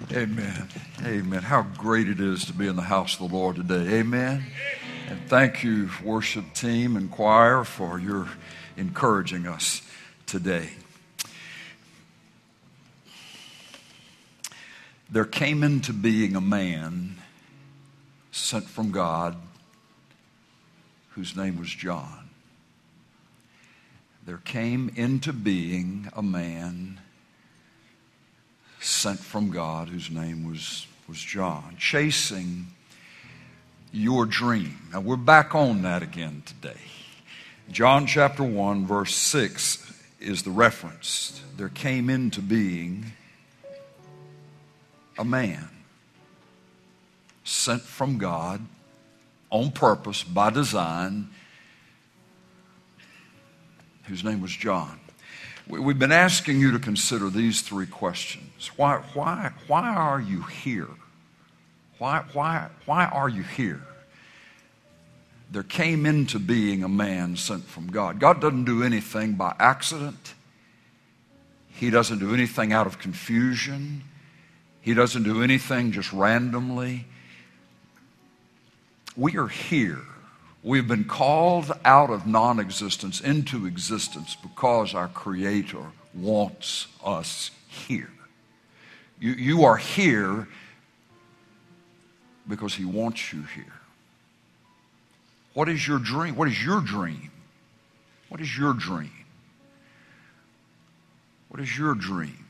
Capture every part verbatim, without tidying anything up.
Amen. Amen. How great it is to be in the house of the Lord today. Amen. And thank you, worship team and choir, for your encouraging us today. There came into being a man sent from God whose name was John. There came into being a man sent from God whose name was, was John, chasing your dream. Now we're back on that again today. John chapter one verse six is the reference. There came into being a man sent from God on purpose, by design, whose name was John. We've been asking you to consider these three questions. Why, why, why are you here? Why, why, why are you here? There came into being a man sent from God. God doesn't do anything by accident. He doesn't do anything out of confusion. He doesn't do anything just randomly. We are here. We've been called out of non-existence into existence because our Creator wants us here. You, you are here because He wants you here. What is your dream? What is your dream? What is your dream? What is your dream?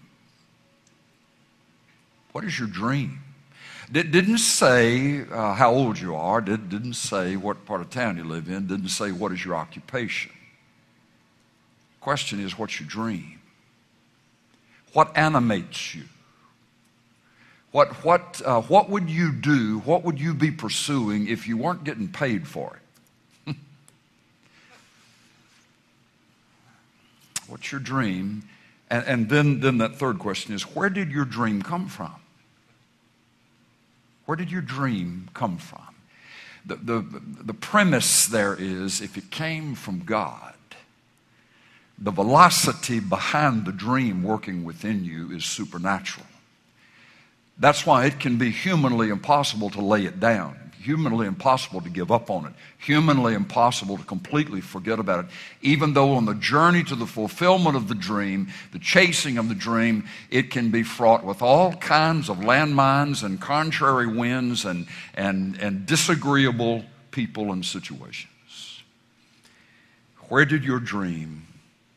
What is your dream? It didn't say uh, how old you are. It didn't say what part of town you live in. It didn't say what is your occupation. The question is, what's your dream? What animates you? What, what, uh, what would you do? What would you be pursuing if you weren't getting paid for it? What's your dream? And, and then, then that third question is, where did your dream come from? Where did your dream come from? The, the, the premise there is, if it came from God, the velocity behind the dream working within you is supernatural. That's why it can be humanly impossible to lay it down, humanly impossible to give up on it, humanly impossible to completely forget about it, even though on the journey to the fulfillment of the dream, the chasing of the dream, it can be fraught with all kinds of landmines and contrary winds and, and, and disagreeable people and situations. Where did your dream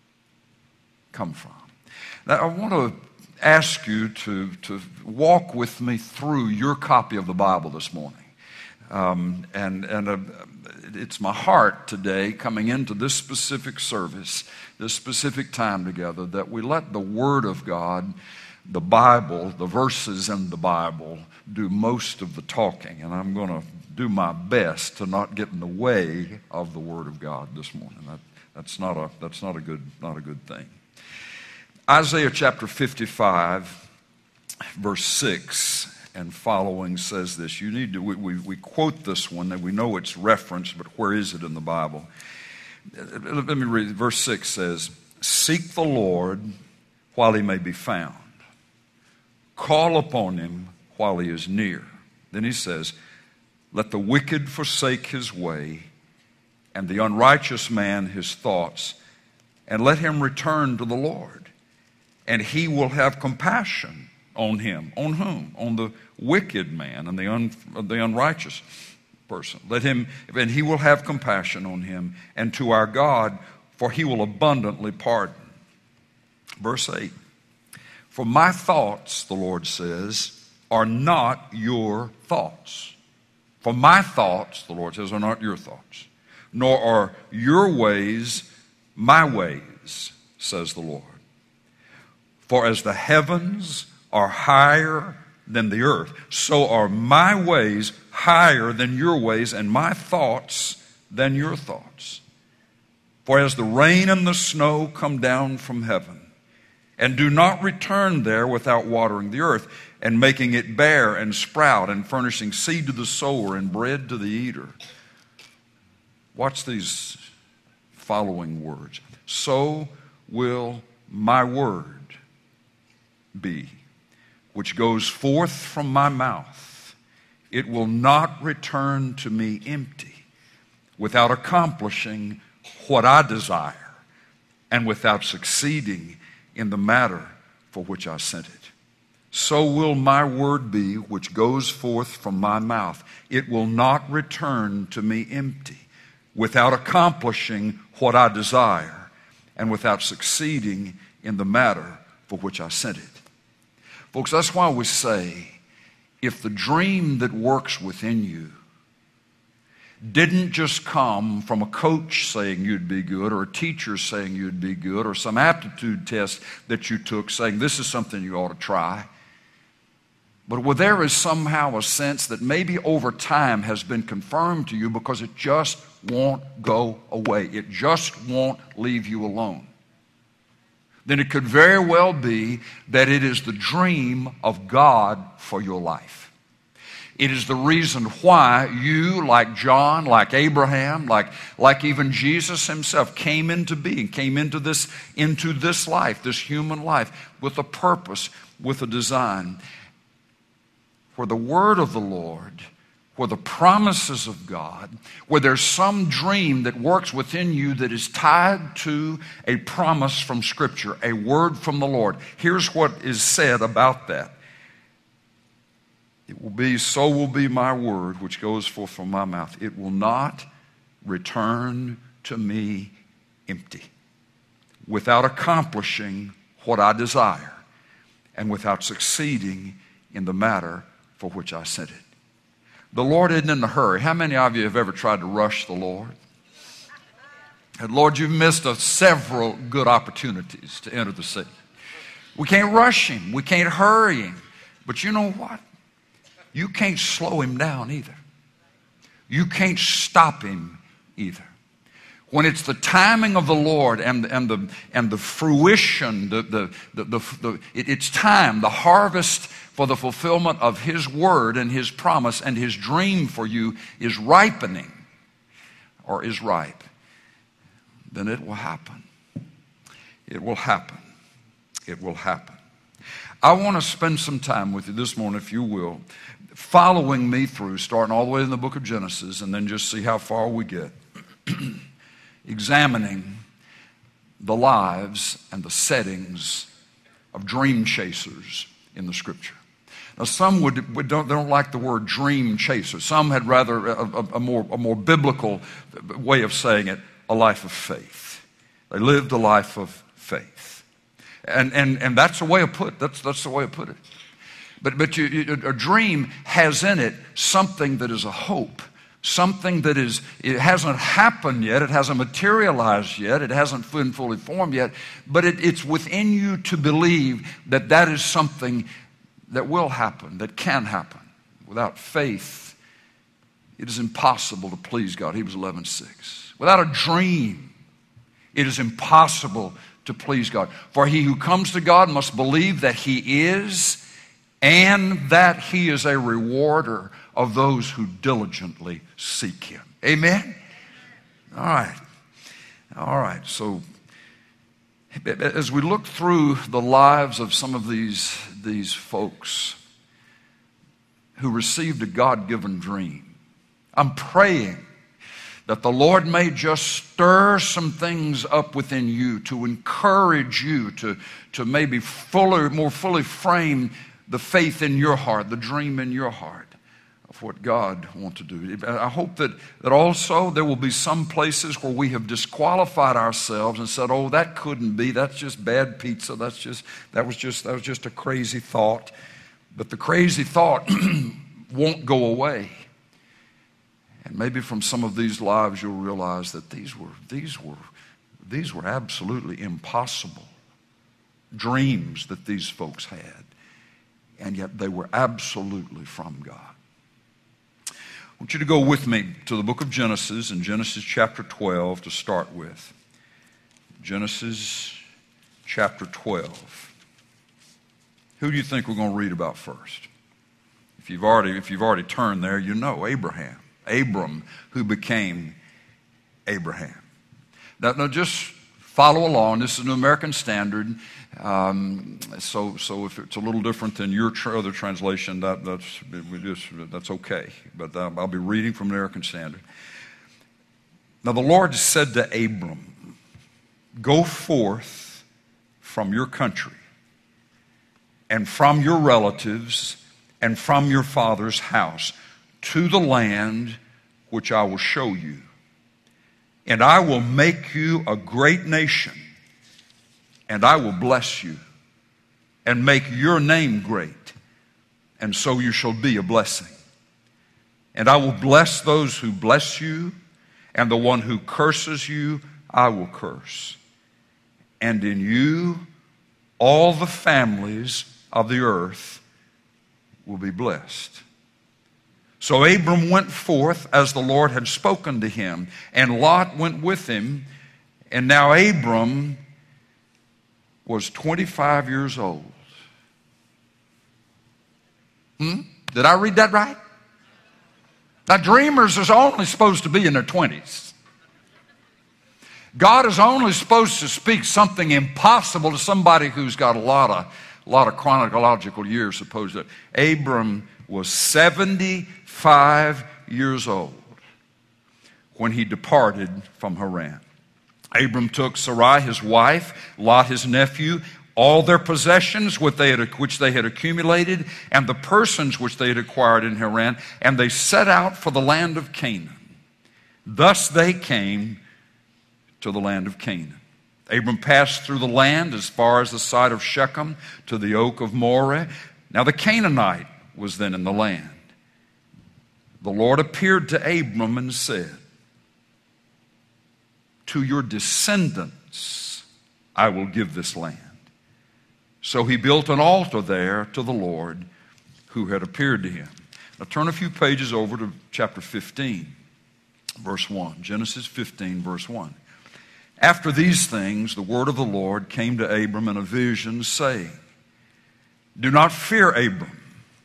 come from? Now, I want to ask you to, to walk with me through your copy of the Bible this morning. Um, and and uh, it's my heart today, coming into this specific service, this specific time together, that we let the Word of God, the Bible, the verses in the Bible, do most of the talking. And I'm going to do my best to not get in the way of the Word of God this morning. That, that's not a that's not a good not a good thing. Isaiah chapter fifty-five, verse six. And following says this. You need to, we, we, we quote this one, and we know it's referenced, but where is it in the Bible? Let me read. Verse six says, "Seek the Lord while He may be found. Call upon Him while He is near." Then He says, "Let the wicked forsake his way, and the unrighteous man his thoughts, and let him return to the Lord, and He will have compassion on him." On whom? On the wicked man and the, un, the unrighteous person. Let him, and He will have compassion on him, and to our God, for He will abundantly pardon. Verse eight. "For my thoughts," the Lord says, "are not your thoughts." For my thoughts, the Lord says, are not your thoughts. "Nor are your ways my ways, says the Lord. For as the heavens are higher than the earth, so are my ways higher than your ways, and my thoughts than your thoughts. For as the rain and the snow come down from heaven, and do not return there without watering the earth, and making it bear and sprout, and furnishing seed to the sower and bread to the eater." Watch these following words. "So will my word be which goes forth from my mouth, it will not return to me empty, without accomplishing what I desire, and without succeeding in the matter for which I sent it. So will my word be which goes forth from my mouth. It will not return to me empty, without accomplishing what I desire, and without succeeding in the matter for which I sent it. Folks, that's why we say, if the dream that works within you didn't just come from a coach saying you'd be good, or a teacher saying you'd be good, or some aptitude test that you took saying this is something you ought to try, but where there is somehow a sense that maybe over time has been confirmed to you because it just won't go away. It just won't leave you alone. Then it could very well be that it is the dream of God for your life. It is the reason why you, like John, like Abraham, like, like even Jesus himself, came into being, came into this, into this life, this human life, with a purpose, with a design. Where the word of the Lord, where the promises of God, where there's some dream that works within you that is tied to a promise from Scripture, a word from the Lord. Here's what is said about that. It will be, so will be my word which goes forth from my mouth. It will not return to me empty, without accomplishing what I desire, and without succeeding in the matter for which I sent it. The Lord isn't in a hurry. How many of you have ever tried to rush the Lord? And Lord, you've missed a several good opportunities to enter the city. We can't rush him. We can't hurry him. But you know what? You can't slow him down either. You can't stop him either. When it's the timing of the Lord and, and, the, and the fruition, the, the, the, the, the, it, it's time, the harvest for the fulfillment of his word and his promise and his dream for you is ripening or is ripe, then it will happen. It will happen. It will happen. I want to spend some time with you this morning, if you will, following me through, starting all the way in the book of Genesis, and then just see how far we get. Examining the lives and the settings of dream chasers in the Scripture. Now, some would, would don't, they don't like the word dream chaser. Some had rather a, a, a, more, a more biblical way of saying it, a life of faith. They lived a life of faith. And, and, and that's the way of put that's, that's the way of put it. But, but you, a dream has in it something that is a hope. Something that is, it hasn't happened yet, it hasn't materialized yet, it hasn't been fully formed yet, but it, it's within you to believe that that is something that will happen, that can happen. Without faith, it is impossible to please God. Hebrews eleven six. Without a dream, it is impossible to please God. For he who comes to God must believe that he is, and that he is a rewarder of those who diligently seek him. Amen? All right. All right. So, as we look through the lives of some of these, these folks who received a God-given dream, I'm praying that the Lord may just stir some things up within you to encourage you to, to maybe fuller, more fully frame the faith in your heart, the dream in your heart of what God wants to do. I hope that, that also there will be some places where we have disqualified ourselves and said, oh, that couldn't be. That's just bad pizza. That's just, that was just, that was just a crazy thought. But the crazy thought won't go away. And maybe from some of these lives you'll realize that these were, these were, these were absolutely impossible dreams that these folks had. And yet they were absolutely from God. I want you to go with me to the book of Genesis, in Genesis chapter twelve to start with. Genesis chapter twelve. Who do you think we're going to read about first? If you've already, if you've already turned there, you know Abraham. Abram, who became Abraham. Now, now just follow along. This is an American Standard. Um, so, so if it's a little different than your tra- other translation, that, that's, we just, that's okay. But uh, I'll be reading from American Standard. Now the Lord said to Abram, "Go forth from your country and from your relatives and from your father's house to the land which I will show you. And I will make you a great nation, and I will bless you and make your name great, and so you shall be a blessing. And I will bless those who bless you, and the one who curses you I will curse. And in you all the families of the earth will be blessed." So Abram went forth as the Lord had spoken to him, and Lot went with him. And now Abram was twenty-five years old. Hmm? Did I read that right? Now, dreamers is only supposed to be in their twenties. God is only supposed to speak something impossible to somebody who's got a lot of, a lot of chronological years, supposedly. Abram was seventy-five years old when he departed from Haran. Abram took Sarai, his wife, Lot, his nephew, all their possessions which they, had, which they had accumulated, and the persons which they had acquired in Haran, and they set out for the land of Canaan. Thus they came to the land of Canaan. Abram passed through the land as far as the site of Shechem to the oak of Moreh. Now the Canaanite was then in the land. The Lord appeared to Abram and said, "To your descendants I will give this land." So he built an altar there to the Lord who had appeared to him. Now turn a few pages over to chapter fifteen, verse one. Genesis fifteen, verse one. After these things, the word of the Lord came to Abram in a vision, saying, "Do not fear, Abram.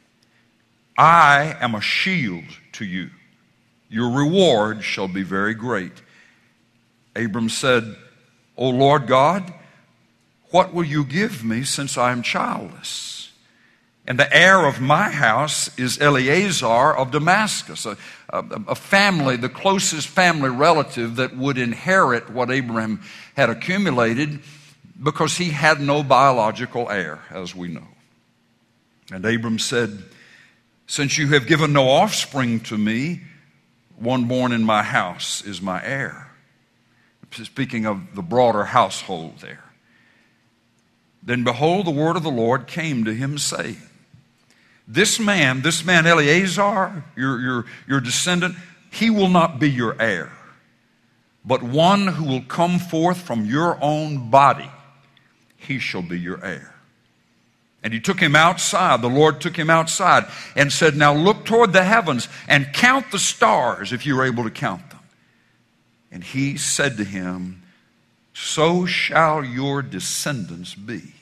I am a shield to you. Your reward shall be very great." Abram said, "O Lord God, what will you give me since I am childless? And the heir of my house is Eleazar of Damascus," a, a, a family, the closest family relative that would inherit what Abraham had accumulated, because he had no biological heir, as we know. And Abram said, "Since you have given no offspring to me, one born in my house is my heir." Speaking of the broader household there. Then behold, the word of the Lord came to him, saying, This man, this man Eleazar, your, your, your descendant, he will not be your heir, but one who will come forth from your own body, he shall be your heir. And he took him outside, the Lord took him ouside and said, "Now look toward the heavens and count the stars, if you are able to count them." And he said to him, "So shall your descendants be."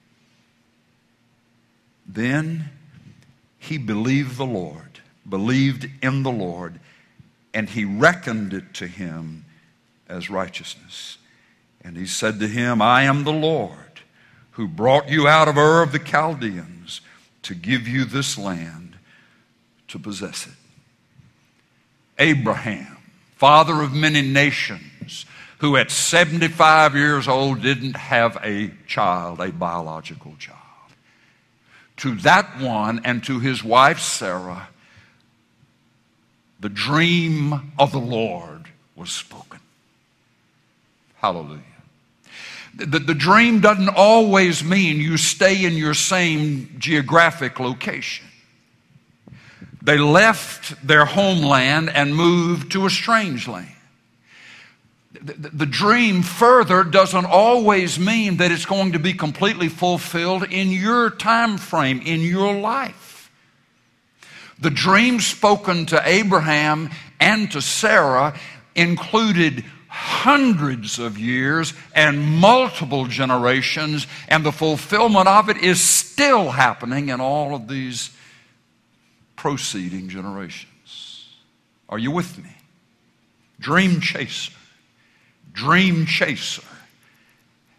Then he believed the Lord, believed in the Lord, and he reckoned it to him as righteousness. And he said to him, "I am the Lord who brought you out of Ur of the Chaldeans to give you this land to possess it." Abraham, father of many nations, who at seventy-five years old didn't have a child, a biological child. To that one and to his wife Sarah, the dream of the Lord was spoken. Hallelujah. The, the dream doesn't always mean you stay in your same geographic location. They left their homeland and moved to a strange land. The, the, the dream further doesn't always mean that it's going to be completely fulfilled in your time frame, in your life. The dream spoken to Abraham and to Sarah included hundreds of years and multiple generations, and the fulfillment of it is still happening in all of these proceeding generations. Are you with me? Dream chaser. Dream chaser.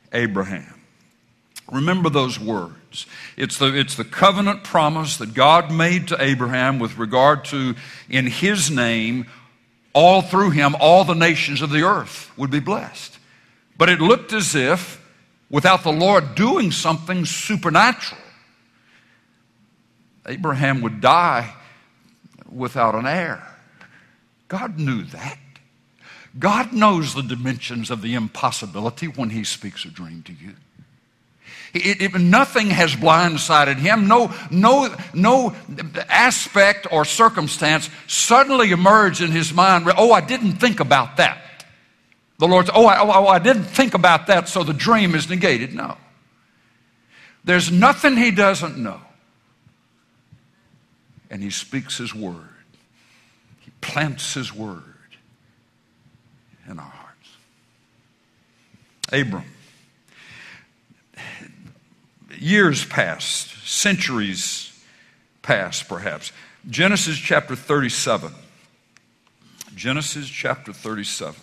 Abraham. Remember those words. It's the, it's the covenant promise that God made to Abraham with regard to, in his name, all through him, all the nations of the earth would be blessed. But it looked as if, without the Lord doing something supernatural, Abraham would die without an heir. God knew that. God knows the dimensions of the impossibility when he speaks a dream to you. It, it, nothing has blindsided him. No, no, no aspect or circumstance suddenly emerged in his mind. Oh, I didn't think about that. The Lord said, oh I, oh, I didn't think about that, so the dream is negated. No. There's nothing he doesn't know. And he speaks his word. He plants his word in our hearts. Abram. Years passed, centuries passed perhaps. Genesis chapter thirty-seven. Genesis chapter thirty-seven.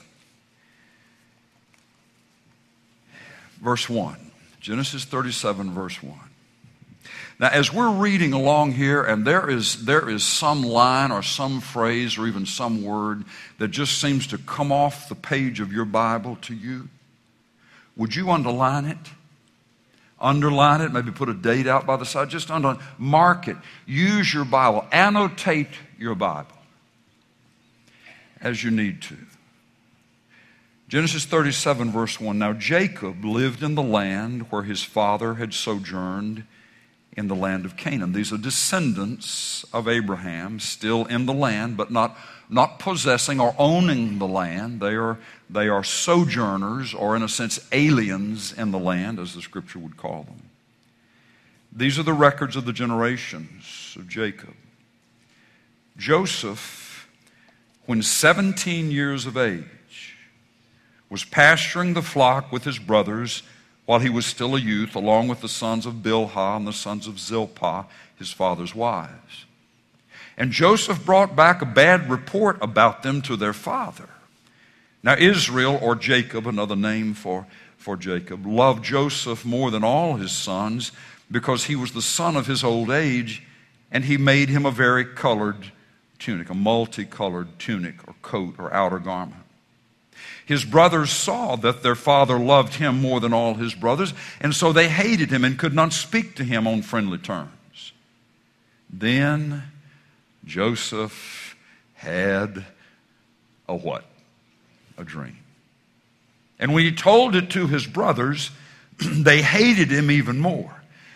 Verse one. Genesis thirty-seven, verse one. Now, as we're reading along here, and there is, there is some line or some phrase or even some word that just seems to come off the page of your Bible to you, would you underline it? Underline it, maybe put a date out by the side. Just underline, mark it. Use your Bible. Annotate your Bible as you need to. Genesis thirty-seven, verse one. Now Jacob lived in the land where his father had sojourned in the land of Canaan. These are descendants of Abraham, still in the land, but not, not possessing or owning the land. They are, they are sojourners, or in a sense, aliens in the land, as the scripture would call them. These are the records of the generations of Jacob. Joseph, when seventeen years of age, was pasturing the flock with his brothers while he was still a youth, along with the sons of Bilhah and the sons of Zilpah, his father's wives. And Joseph brought back a bad report about them to their father. Now Israel, or Jacob, another name for, for Jacob, loved Joseph more than all his sons because he was the son of his old age, and he made him a vari-colored tunic, a multicolored tunic or coat or outer garment. His brothers saw that their father loved him more than all his brothers, and so they hated him and could not speak to him on friendly terms. Then Joseph had a what? A dream. And when he told it to his brothers, they hated him even more.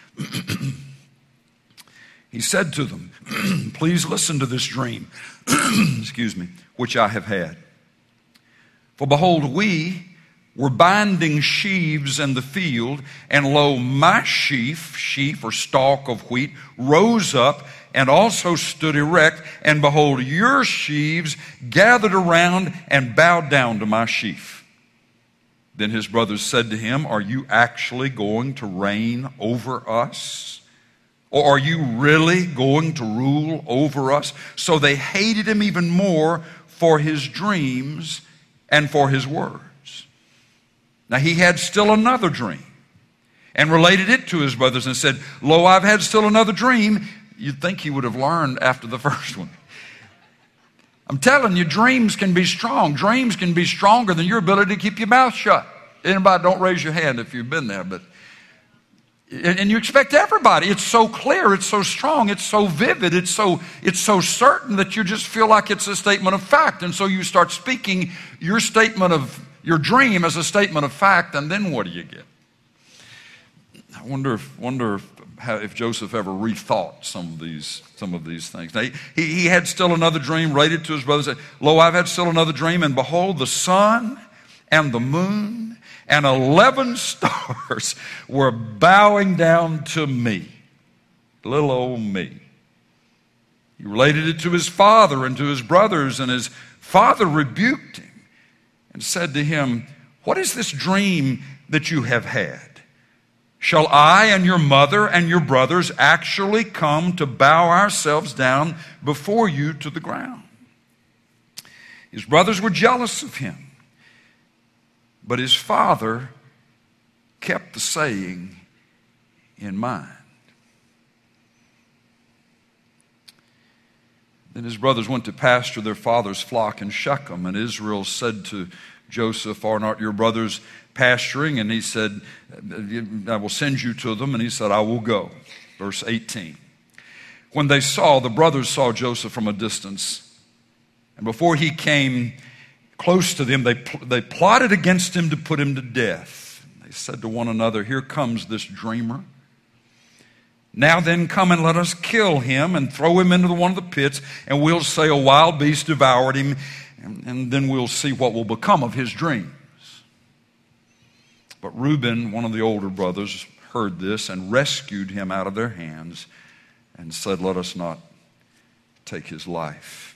He said to them, please listen to this dream, excuse me, which I have had. For behold, we were binding sheaves in the field, and lo, my sheaf, sheaf or stalk of wheat, rose up and also stood erect, and behold, your sheaves gathered around and bowed down to my sheaf. Then his brothers said to him, are you actually going to reign over us? Or are you really going to rule over us? So they hated him even more for his dreams and for his words. Now he had still another dream, and related it to his brothers and said, lo, I've had still another dream. You'd think he would have learned after the first one. I'm telling you, dreams can be strong. Dreams can be stronger than your ability to keep your mouth shut. Anybody, don't raise your hand if you've been there, but and you expect everybody. It's so clear, it's so strong, it's so vivid, it's so it's so certain that you just feel like it's a statement of fact. And so you start speaking your statement of your dream as a statement of fact, and then what do you get? I wonder if wonder if, how, if Joseph ever rethought some of these some of these things. Now, he, he had still another dream, related to his brothers, said, lo, I've had still another dream, and behold, the sun and the moon and eleven stars were bowing down to me. Little old me. He related it to his father and to his brothers, and his father rebuked him and said to him, what is this dream that you have had? Shall I and your mother and your brothers actually come to bow ourselves down before you to the ground? His brothers were jealous of him, but his father kept the saying in mind. Then his brothers went to pasture their father's flock in Shechem, and Israel said to Joseph, "Are not your brothers pasturing?" And he said, "I will send you to them." And he said, "I will go." Verse eighteen. When they saw, the brothers saw Joseph from a distance, and before he came close to them, they, they plotted against him to put him to death. They said to one another, "Here comes this dreamer. Now then, come and let us kill him and throw him into one of the pits, and we'll say a wild beast devoured him, and, and then we'll see what will become of his dreams." But Reuben, one of the older brothers, heard this and rescued him out of their hands and said, "Let us not take his life."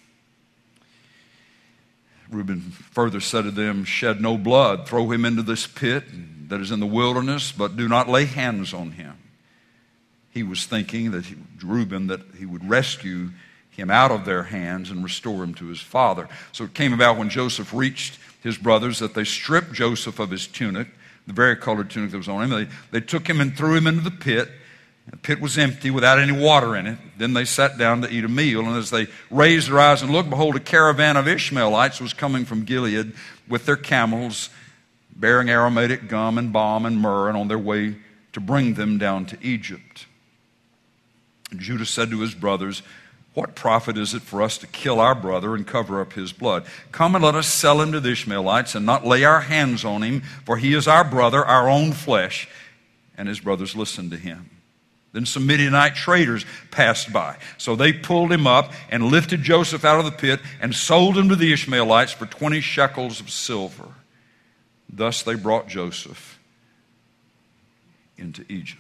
Reuben further said to them, "Shed no blood, throw him into this pit that is in the wilderness, but do not lay hands on him." He was thinking, that he, Reuben, that he would rescue him out of their hands and restore him to his father. So it came about when Joseph reached his brothers that they stripped Joseph of his tunic, the varicolored tunic that was on him. They, they took him and threw him into the pit. The pit was empty without any water in it. Then they sat down to eat a meal. And as they raised their eyes and looked, behold, a caravan of Ishmaelites was coming from Gilead with their camels, bearing aromatic gum and balm and myrrh, and on their way to bring them down to Egypt. And Judah said to his brothers, "What profit is it for us to kill our brother and cover up his blood? Come and let us sell him to the Ishmaelites and not lay our hands on him, for he is our brother, our own flesh." And his brothers listened to him. Then some Midianite traders passed by. So they pulled him up and lifted Joseph out of the pit and sold him to the Ishmaelites for twenty shekels of silver. Thus they brought Joseph into Egypt.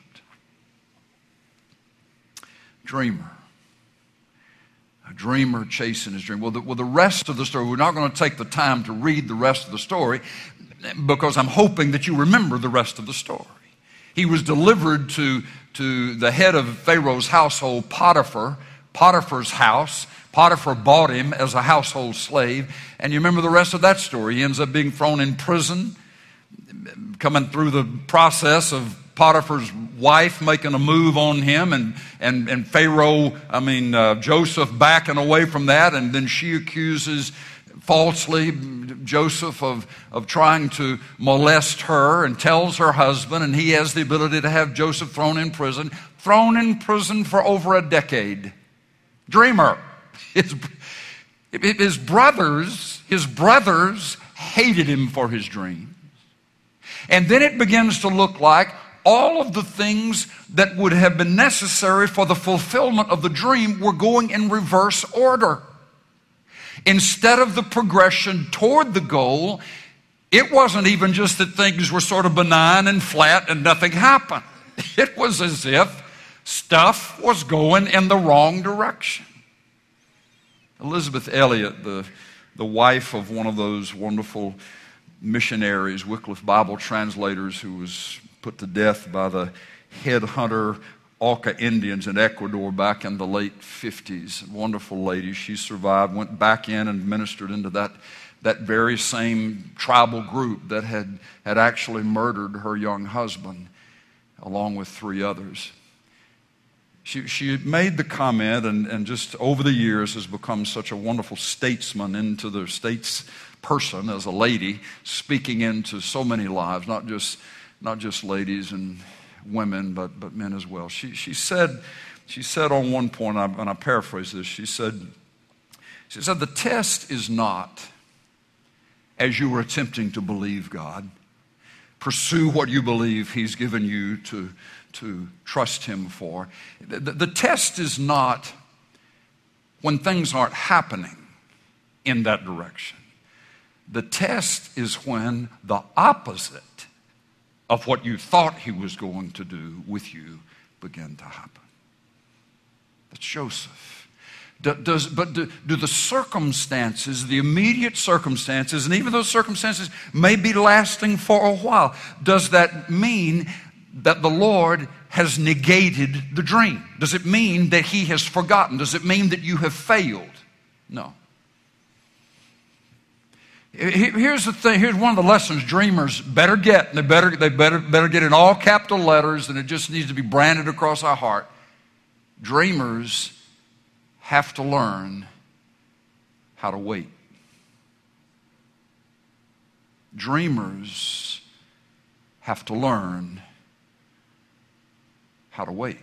Dreamer. A dreamer chasing his dream. Well the, well, the rest of the story, we're not going to take the time to read the rest of the story because I'm hoping that you remember the rest of the story. He was delivered to, to the head of Pharaoh's household, Potiphar, Potiphar's house. Potiphar bought him as a household slave. And you remember the rest of that story. He ends up being thrown in prison, coming through the process of Potiphar's wife making a move on him, and and and Pharaoh, I mean uh, Joseph backing away from that, and then she accuses falsely Joseph of of trying to molest her, and tells her husband, and he has the ability to have Joseph thrown in prison, thrown in prison for over a decade. Dreamer. His, his brothers, his brothers hated him for his dreams, and then it begins to look like all of the things that would have been necessary for the fulfillment of the dream were going in reverse order. Instead of the progression toward the goal, it wasn't even just that things were sort of benign and flat and nothing happened. It was as if stuff was going in the wrong direction. Elizabeth Elliot, the, the wife of one of those wonderful missionaries, Wycliffe Bible translators, who was put to death by the headhunter Auca Indians in Ecuador back in the late fifties. Wonderful lady. She survived, went back in and ministered into that, that very same tribal group that had, had actually murdered her young husband, along with three others. She, she made the comment, and, and just over the years has become such a wonderful statesman into the states person as a lady, speaking into so many lives, not just not just ladies and women, but, but men as well. She, she said, she said on one point, and I, and I paraphrase this, she said, she said, "The test is not, as you were attempting to believe God, pursue what you believe He's given you to, to trust Him for. The, the, the test is not when things aren't happening in that direction. The test is when the opposite of what you thought He was going to do with you began to happen." That's Joseph. Do, does, but do, do the circumstances, the immediate circumstances, and even those circumstances may be lasting for a while, does that mean that the Lord has negated the dream? Does it mean that He has forgotten? Does it mean that you have failed? No. Here's the thing. Here's one of the lessons dreamers better get. And they better, they better, better get in all capital letters, and it just needs to be branded across our heart. Dreamers have to learn how to wait. Dreamers have to learn how to wait.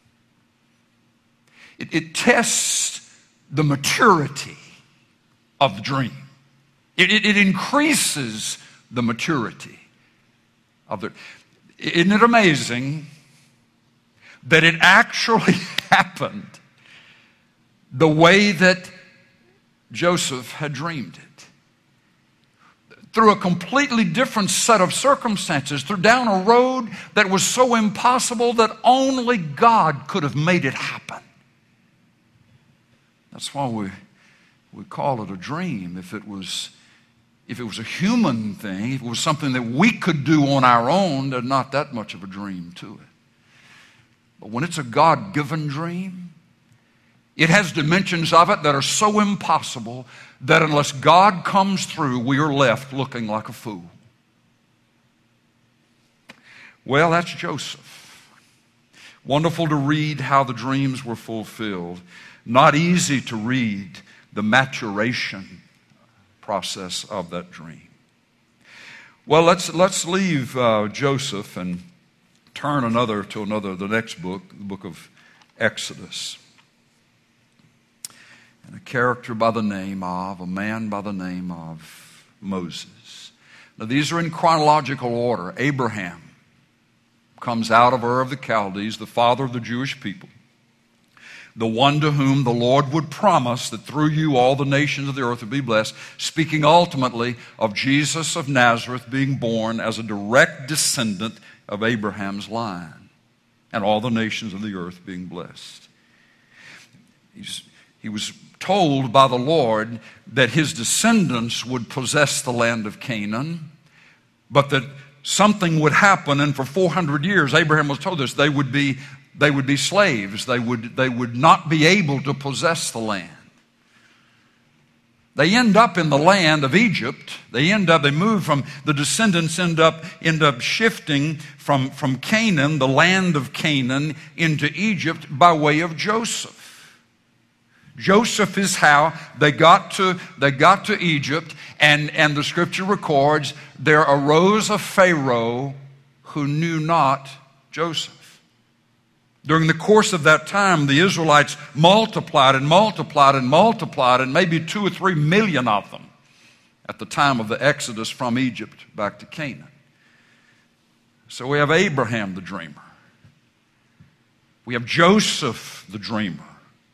It, it tests the maturity of the dream. It, it, it increases the maturity of the. Isn't it amazing that it actually happened the way that Joseph had dreamed it? Through a completely different set of circumstances, through down a road that was so impossible that only God could have made it happen. That's why we we call it a dream. If it was if it was a human thing, if it was something that we could do on our own, there's not that much of a dream to it. But when it's a God-given dream, it has dimensions of it that are so impossible that unless God comes through, we are left looking like a fool. Well, that's Joseph. Wonderful to read how the dreams were fulfilled. Not easy to read the maturation process of that dream. Well, let's let's leave uh, Joseph and turn another to another the next book, the book of Exodus. And a character by the name of, a man by the name of Moses. Now these are in chronological order. Abraham comes out of Ur of the Chaldees, the father of the Jewish people. The one to whom the Lord would promise that through you all the nations of the earth would be blessed, speaking ultimately of Jesus of Nazareth being born as a direct descendant of Abraham's line, and all the nations of the earth being blessed. He's, he was told by the Lord that his descendants would possess the land of Canaan, but that something would happen, and for four hundred years, Abraham was told this, they would be They would be slaves. They would, they would not be able to possess the land. They end up in the land of Egypt. They end up, they move from, the descendants end up, end up shifting from, from Canaan, the land of Canaan, into Egypt by way of Joseph. Joseph is how they got to, they got to Egypt, and, and the scripture records, there arose a Pharaoh who knew not Joseph. During the course of that time, the Israelites multiplied and multiplied and multiplied, and maybe two or three million of them at the time of the Exodus from Egypt back to Canaan. So we have Abraham the dreamer. We have Joseph the dreamer.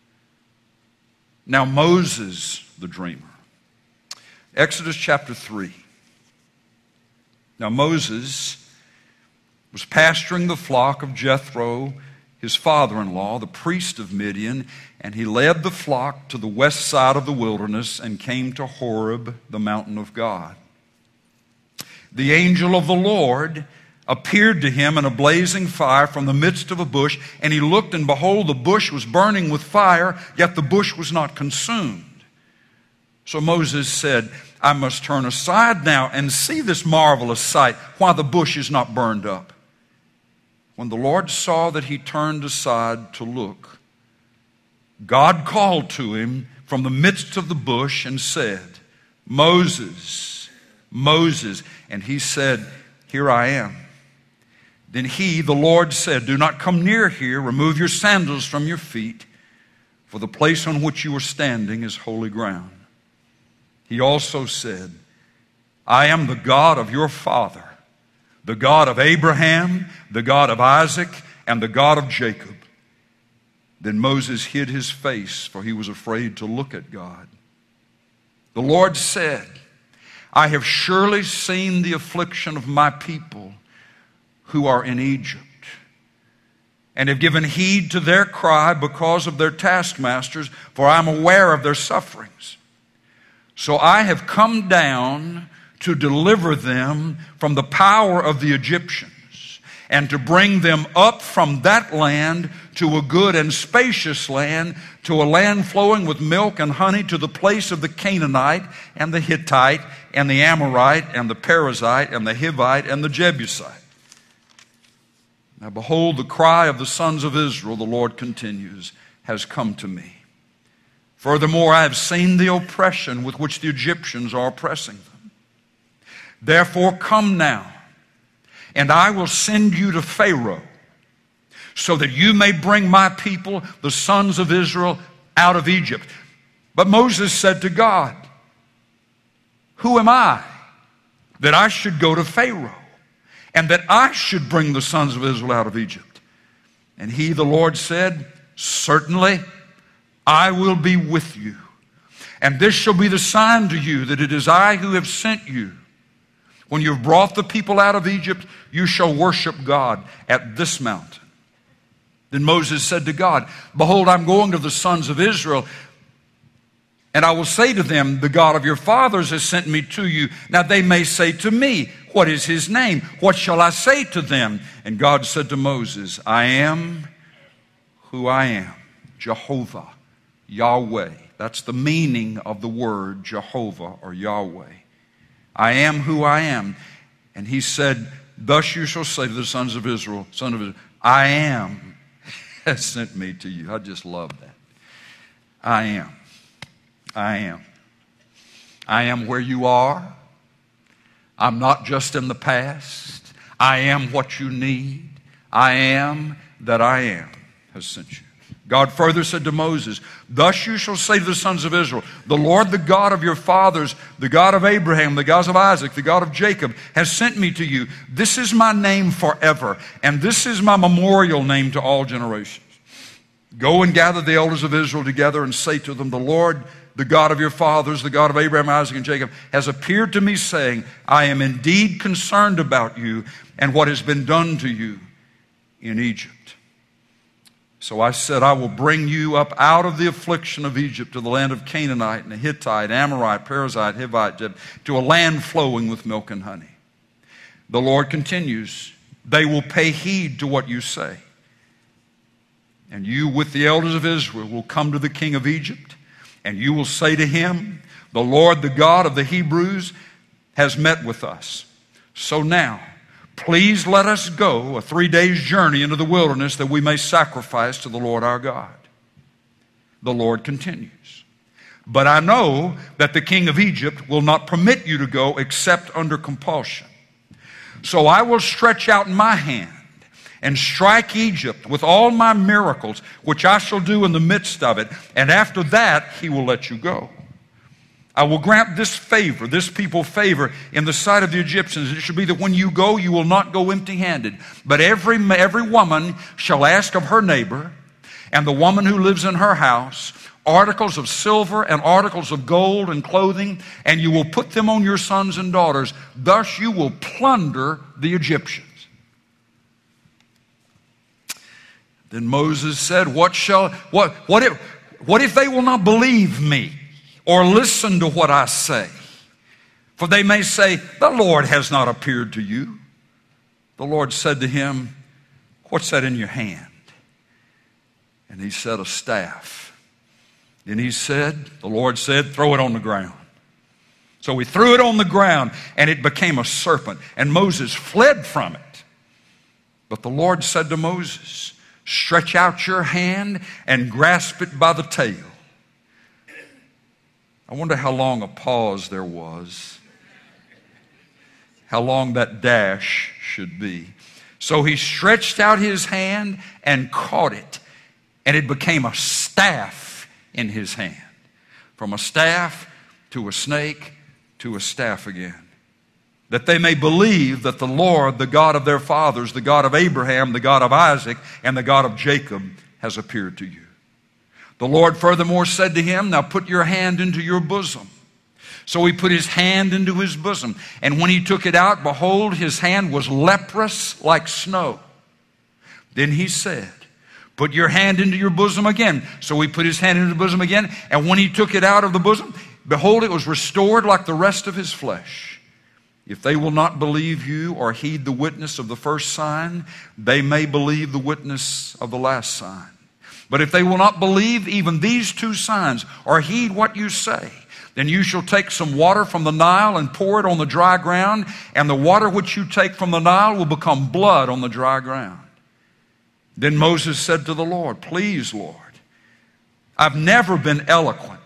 Now Moses the dreamer. Exodus chapter three. Now Moses was pasturing the flock of Jethro, his father-in-law, the priest of Midian, and he led the flock to the west side of the wilderness and came to Horeb, the mountain of God. The angel of the Lord appeared to him in a blazing fire from the midst of a bush, and he looked, and behold, the bush was burning with fire, yet the bush was not consumed. So Moses said, I must turn aside now and see this marvelous sight, why the bush is not burned up. When the Lord saw that he turned aside to look, God called to him from the midst of the bush and said, Moses, Moses. And he said, Here I am. Then he, the Lord, said, Do not come near here. Remove your sandals from your feet, for the place on which you are standing is holy ground. He also said, I am the God of your father, the God of Abraham, the God of Isaac, and the God of Jacob. Then Moses hid his face, for he was afraid to look at God. The Lord said, I have surely seen the affliction of my people who are in Egypt, and have given heed to their cry because of their taskmasters, for I am aware of their sufferings. So I have come down to deliver them from the power of the Egyptians, and to bring them up from that land to a good and spacious land, to a land flowing with milk and honey, to the place of the Canaanite and the Hittite and the Amorite and the Perizzite and the Hivite and the Jebusite. Now behold, the cry of the sons of Israel, the Lord continues, has come to me. Furthermore, I have seen the oppression with which the Egyptians are oppressing them. Therefore come now, and I will send you to Pharaoh, so that you may bring my people, the sons of Israel, out of Egypt. But Moses said to God, who am I that I should go to Pharaoh, and that I should bring the sons of Israel out of Egypt? And he, the Lord, said, certainly I will be with you. And this shall be the sign to you that it is I who have sent you. When you have brought the people out of Egypt, you shall worship God at this mountain. Then Moses said to God, behold, I'm going to the sons of Israel, and I will say to them, the God of your fathers has sent me to you. Now they may say to me, what is his name? What shall I say to them? And God said to Moses, I am who I am, Jehovah, Yahweh. That's the meaning of the word Jehovah or Yahweh. I am who I am. And he said, thus you shall say to the sons of Israel, son of Israel, I am has sent me to you. I just love that. I am. I am. I am where you are. I'm not just in the past. I am what you need. I am that I am has sent you. God further said to Moses, thus you shall say to the sons of Israel, the Lord, the God of your fathers, the God of Abraham, the God of Isaac, the God of Jacob, has sent me to you. This is my name forever, and this is my memorial name to all generations. Go and gather the elders of Israel together and say to them, the Lord, the God of your fathers, the God of Abraham, Isaac, and Jacob, has appeared to me saying, I am indeed concerned about you and what has been done to you in Egypt. So I said, I will bring you up out of the affliction of Egypt to the land of Canaanite and Hittite, Amorite, Perizzite, Hivite, to a land flowing with milk and honey. The Lord continues, they will pay heed to what you say. And you with the elders of Israel will come to the king of Egypt, and you will say to him, the Lord, the God of the Hebrews, has met with us. So now, please let us go a three days journey into the wilderness that we may sacrifice to the Lord our God. The Lord continues, but I know that the king of Egypt will not permit you to go except under compulsion. So I will stretch out my hand and strike Egypt with all my miracles, which I shall do in the midst of it. And after that, he will let you go. I will grant this favor, this people favor in the sight of the Egyptians. It shall be that when you go, you will not go empty-handed. But every, every woman shall ask of her neighbor, and the woman who lives in her house, articles of silver and articles of gold and clothing, and you will put them on your sons and daughters. Thus you will plunder the Egyptians. Then Moses said, What shall what what if what if they will not believe me or listen to what I say? For they may say, the Lord has not appeared to you. The Lord said to him, what's that in your hand? And he said, a staff. And he said, the Lord said, throw it on the ground. So he threw it on the ground, and it became a serpent. And Moses fled from it. But the Lord said to Moses, stretch out your hand and grasp it by the tail. I wonder how long a pause there was. How long that dash should be. So he stretched out his hand and caught it, and it became a staff in his hand. From a staff to a snake to a staff again. That they may believe that the Lord, the God of their fathers, the God of Abraham, the God of Isaac, and the God of Jacob has appeared to you. The Lord furthermore said to him, now put your hand into your bosom. So he put his hand into his bosom. And when he took it out, behold, his hand was leprous like snow. Then he said, put your hand into your bosom again. So he put his hand into the bosom again. And when he took it out of the bosom, behold, it was restored like the rest of his flesh. If they will not believe you or heed the witness of the first sign, they may believe the witness of the last sign. But if they will not believe even these two signs or heed what you say, then you shall take some water from the Nile and pour it on the dry ground, and the water which you take from the Nile will become blood on the dry ground. Then Moses said to the Lord, Please, Lord, I've never been eloquent,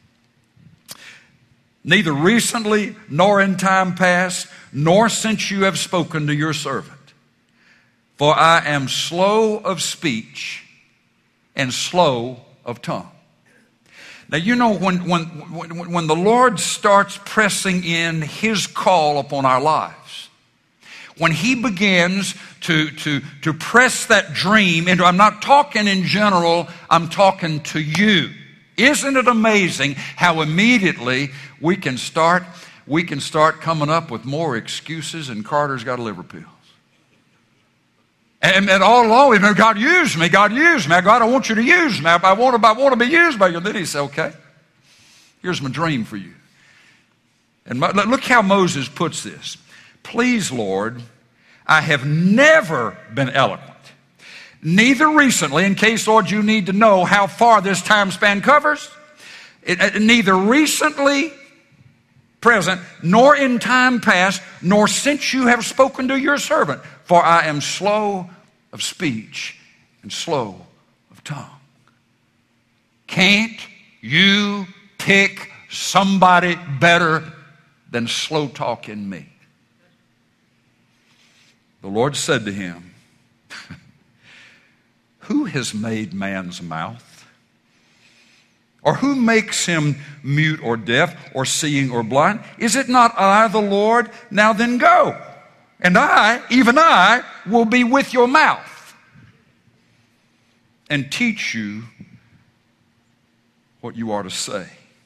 neither recently nor in time past, nor since you have spoken to your servant. For I am slow of speech and slow of tongue. Now, you know, when, when, when, when the Lord starts pressing in His call upon our lives, when He begins to, to, to press that dream into, I'm not talking in general, I'm talking to you. Isn't it amazing how immediately we can start, we can start coming up with more excuses, and Carter's got a liver pill. And, and all along, we've been, God, use me. God, use me. God, I want you to use me. I want to, I want to be used by you. And then He said, okay, here's my dream for you. And my, look how Moses puts this. Please, Lord, I have never been eloquent, neither recently, in case, Lord, you need to know how far this time span covers, it, neither recently, present, nor in time past, nor since you have spoken to your servant. For I am slow of speech and slow of tongue. Can't you pick somebody better than slow talking me? The Lord said to him, Who has made man's mouth? Or who makes him mute or deaf or seeing or blind? Is it not I, the Lord? Now then go. And I, even I, will be with your mouth and teach you what you are to say.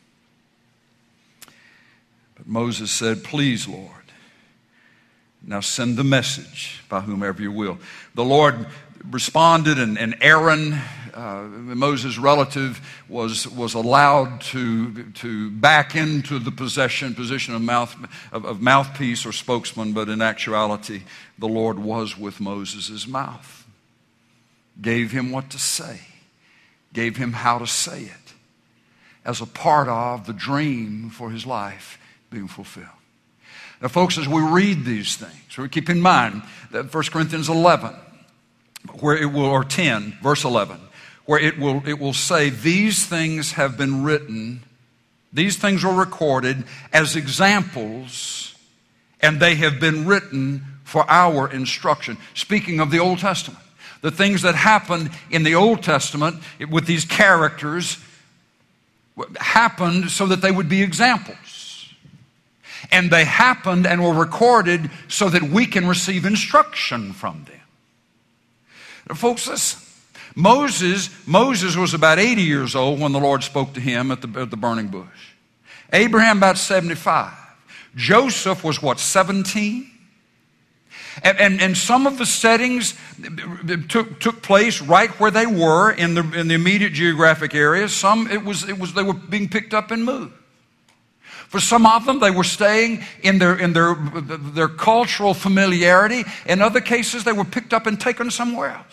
But Moses said, Please, Lord, now send the message by whomever you will. The Lord responded, and, and Aaron, uh, Moses' relative, was, was allowed to, to back into the possession, position of, mouth, of, of mouthpiece or spokesman, but in actuality, the Lord was with Moses' mouth. Gave him what to say. Gave him how to say it as a part of the dream for his life being fulfilled. Now, folks, as we read these things, we keep in mind that First Corinthians eleven, where it will, or ten, verse eleven, where it will, it will say, these things have been written, these things were recorded as examples, and they have been written for our instruction. Speaking of the Old Testament, the things that happened in the Old Testament with these characters happened so that they would be examples. And they happened and were recorded so that we can receive instruction from them. Now, folks, listen. Moses, Moses was about eighty years old when the Lord spoke to him at the, at the burning bush. Abraham about seventy-five. Joseph was what, seventeen? And, and, and some of the settings took, took place right where they were in the, in the immediate geographic area. Some it was, it was they were being picked up and moved. For some of them, they were staying in their, in their, their cultural familiarity. In other cases, they were picked up and taken somewhere else.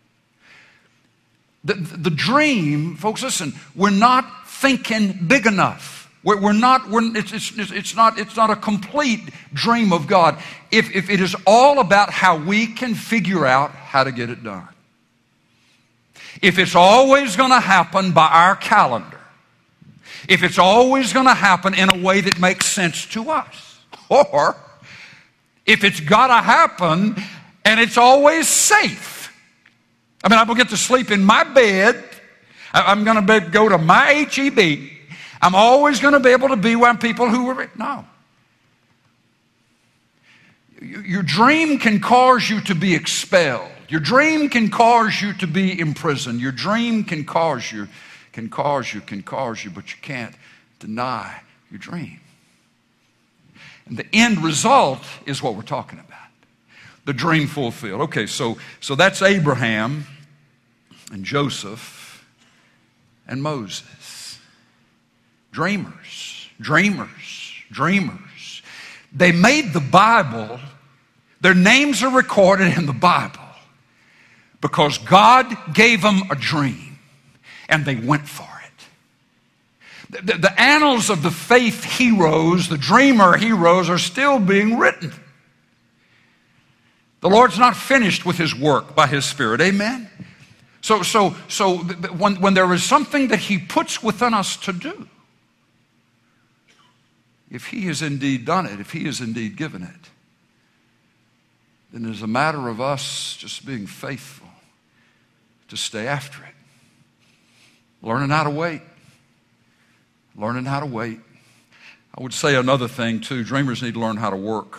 The, the dream, folks, listen, we're not thinking big enough. We're, we're not, we're, it's, it's, it's, not, it's not a complete dream of God if, if it is all about how we can figure out how to get it done. If it's always going to happen by our calendar, if it's always going to happen in a way that makes sense to us, or if it's got to happen and it's always safe. I mean, I'm going to get to sleep in my bed. I'm going to be, go to my H E B. I'm always going to be able to be around people who were... No. Your dream can cause you to be expelled. Your dream can cause you to be imprisoned. Your dream can cause you... can cause you, can cause you, but you can't deny your dream. And the end result is what we're talking about. The dream fulfilled. Okay, so, so that's Abraham and Joseph and Moses. Dreamers, dreamers, dreamers. They made the Bible, their names are recorded in the Bible because God gave them a dream and they went for it. The, the, the annals of the faith heroes, the dreamer heroes, are still being written. The Lord's not finished with His work by His Spirit. Amen? So, so, so when, when there is something that He puts within us to do, if He has indeed done it, if He has indeed given it, then it's a matter of us just being faithful to stay after it. Learning how to wait. Learning how to wait. I would say another thing too. Dreamers need to learn how to work.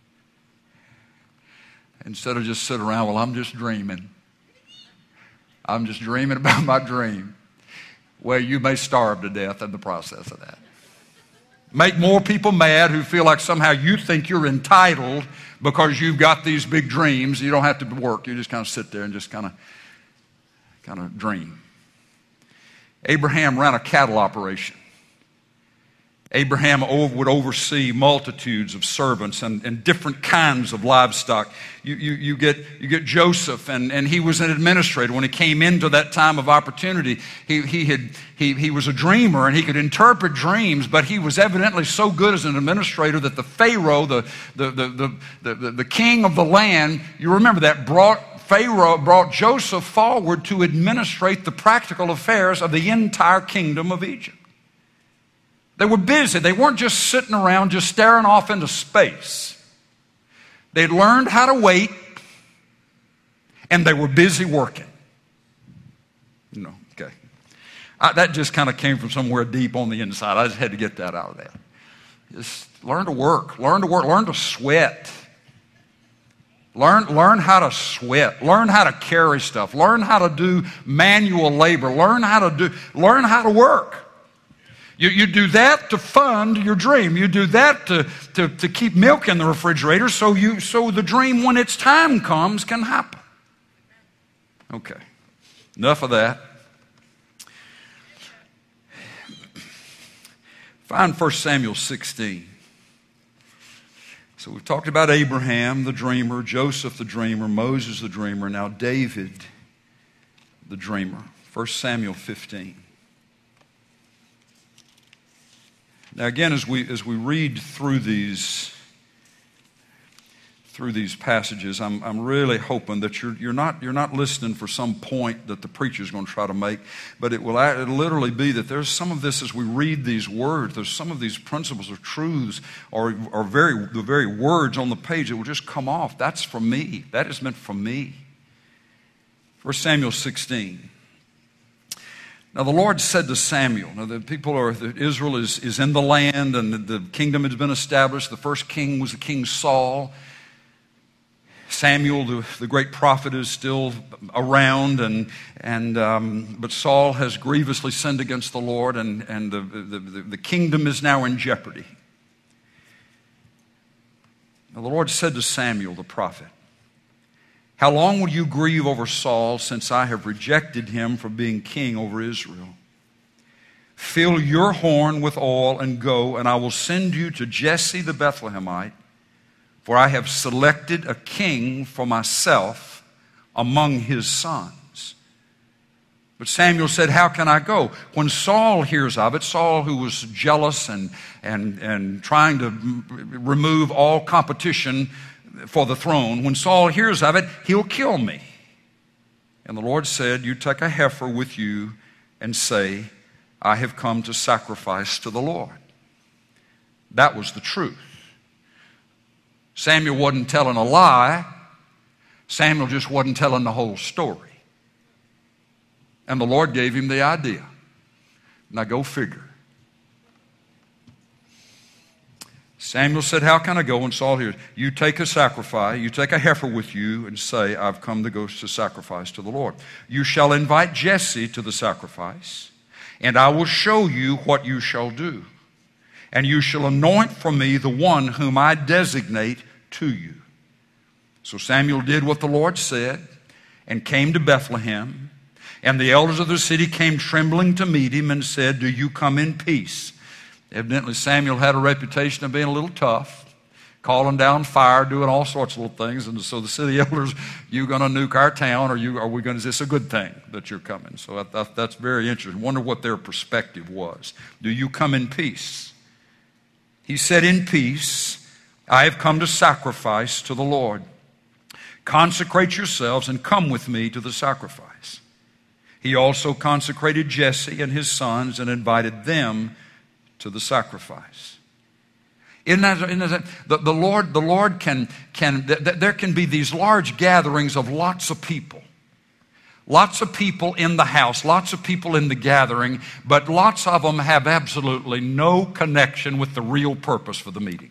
Instead of just sit around, well, I'm just dreaming. I'm just dreaming about my dream. Well, you may starve to death in the process of that. Make more people mad who feel like somehow you think you're entitled because you've got these big dreams. You don't have to work. You just kind of sit there and just kind of, kind of dream. Abraham ran a cattle operation. Abraham would oversee multitudes of servants and, and different kinds of livestock. You, you, you, get, you get Joseph, and, and he was an administrator. When he came into that time of opportunity, he, he, had, he, he was a dreamer, and he could interpret dreams, but he was evidently so good as an administrator that the Pharaoh, the, the, the, the, the, the king of the land, you remember that, brought Pharaoh brought Joseph forward to administrate the practical affairs of the entire kingdom of Egypt. They were busy. They weren't just sitting around just staring off into space. They'd learned how to wait, and they were busy working. You know, okay. I, that just kind of came from somewhere deep on the inside. I just had to get that out of there. Just learn to work. Learn to work. Learn to sweat. Learn, learn how to sweat. Learn how to carry stuff. Learn how to do manual labor. Learn how to do. Learn how to work. You, you do that to fund your dream. You do that to, to, to keep milk in the refrigerator so, you, so the dream, when its time comes, can happen. Okay, enough of that. Find First Samuel sixteen. So we've talked about Abraham, the dreamer, Joseph, the dreamer, Moses, the dreamer, now David, the dreamer. First Samuel fifteen. Now again, as we as we read through these through these passages, I'm I'm really hoping that you're you're not you're not listening for some point that the preacher's going to try to make, but it will it'll literally be that there's some of this as we read these words, there's some of these principles or truths or or very the very words on the page that will just come off. That's for me. That is meant for me. First Samuel sixteen. Now the Lord said to Samuel, now the people are, Israel is, is in the land and the, the kingdom has been established. The first king was the king Saul. Samuel, the, the great prophet, is still around, and, and, um, but Saul has grievously sinned against the Lord, and, and the, the, the, the kingdom is now in jeopardy. Now the Lord said to Samuel the prophet, how long will you grieve over Saul, since I have rejected him from being king over Israel? Fill your horn with oil and go, and I will send you to Jesse the Bethlehemite, for I have selected a king for myself among his sons. But Samuel said, how can I go? When Saul hears of it, Saul, who was jealous and, and, and trying to remove all competition for the throne, when Saul hears of it, he'll kill me. And the Lord said, you take a heifer with you and say, I have come to sacrifice to the Lord. That was the truth. Samuel wasn't telling a lie. Samuel just wasn't telling the whole story. And the Lord gave him the idea. Now go figure. Samuel said, how can I go? And Saul hears, you take a sacrifice, you take a heifer with you and say, I've come to go to sacrifice to the Lord. You shall invite Jesse to the sacrifice, and I will show you what you shall do. And you shall anoint for me the one whom I designate to you. So Samuel did what the Lord said and came to Bethlehem. And the elders of the city came trembling to meet him and said, do you come in peace? Evidently, Samuel had a reputation of being a little tough. calling down fire, doing all sorts of little things. And so the city elders, you going to nuke our town, or you, are we going to, is this a good thing that you're coming? So I thought that's very interesting. Wonder what their perspective was. Do you come in peace? He said, in peace, I have come to sacrifice to the Lord. Consecrate yourselves and come with me to the sacrifice. He also consecrated Jesse and his sons and invited them to the sacrifice. Isn't that, isn't that, the, the Lord, the Lord can, can th- th- there can be these large gatherings of lots of people. Lots of people in the house, lots of people in the gathering, but lots of them have absolutely no connection with the real purpose for the meeting.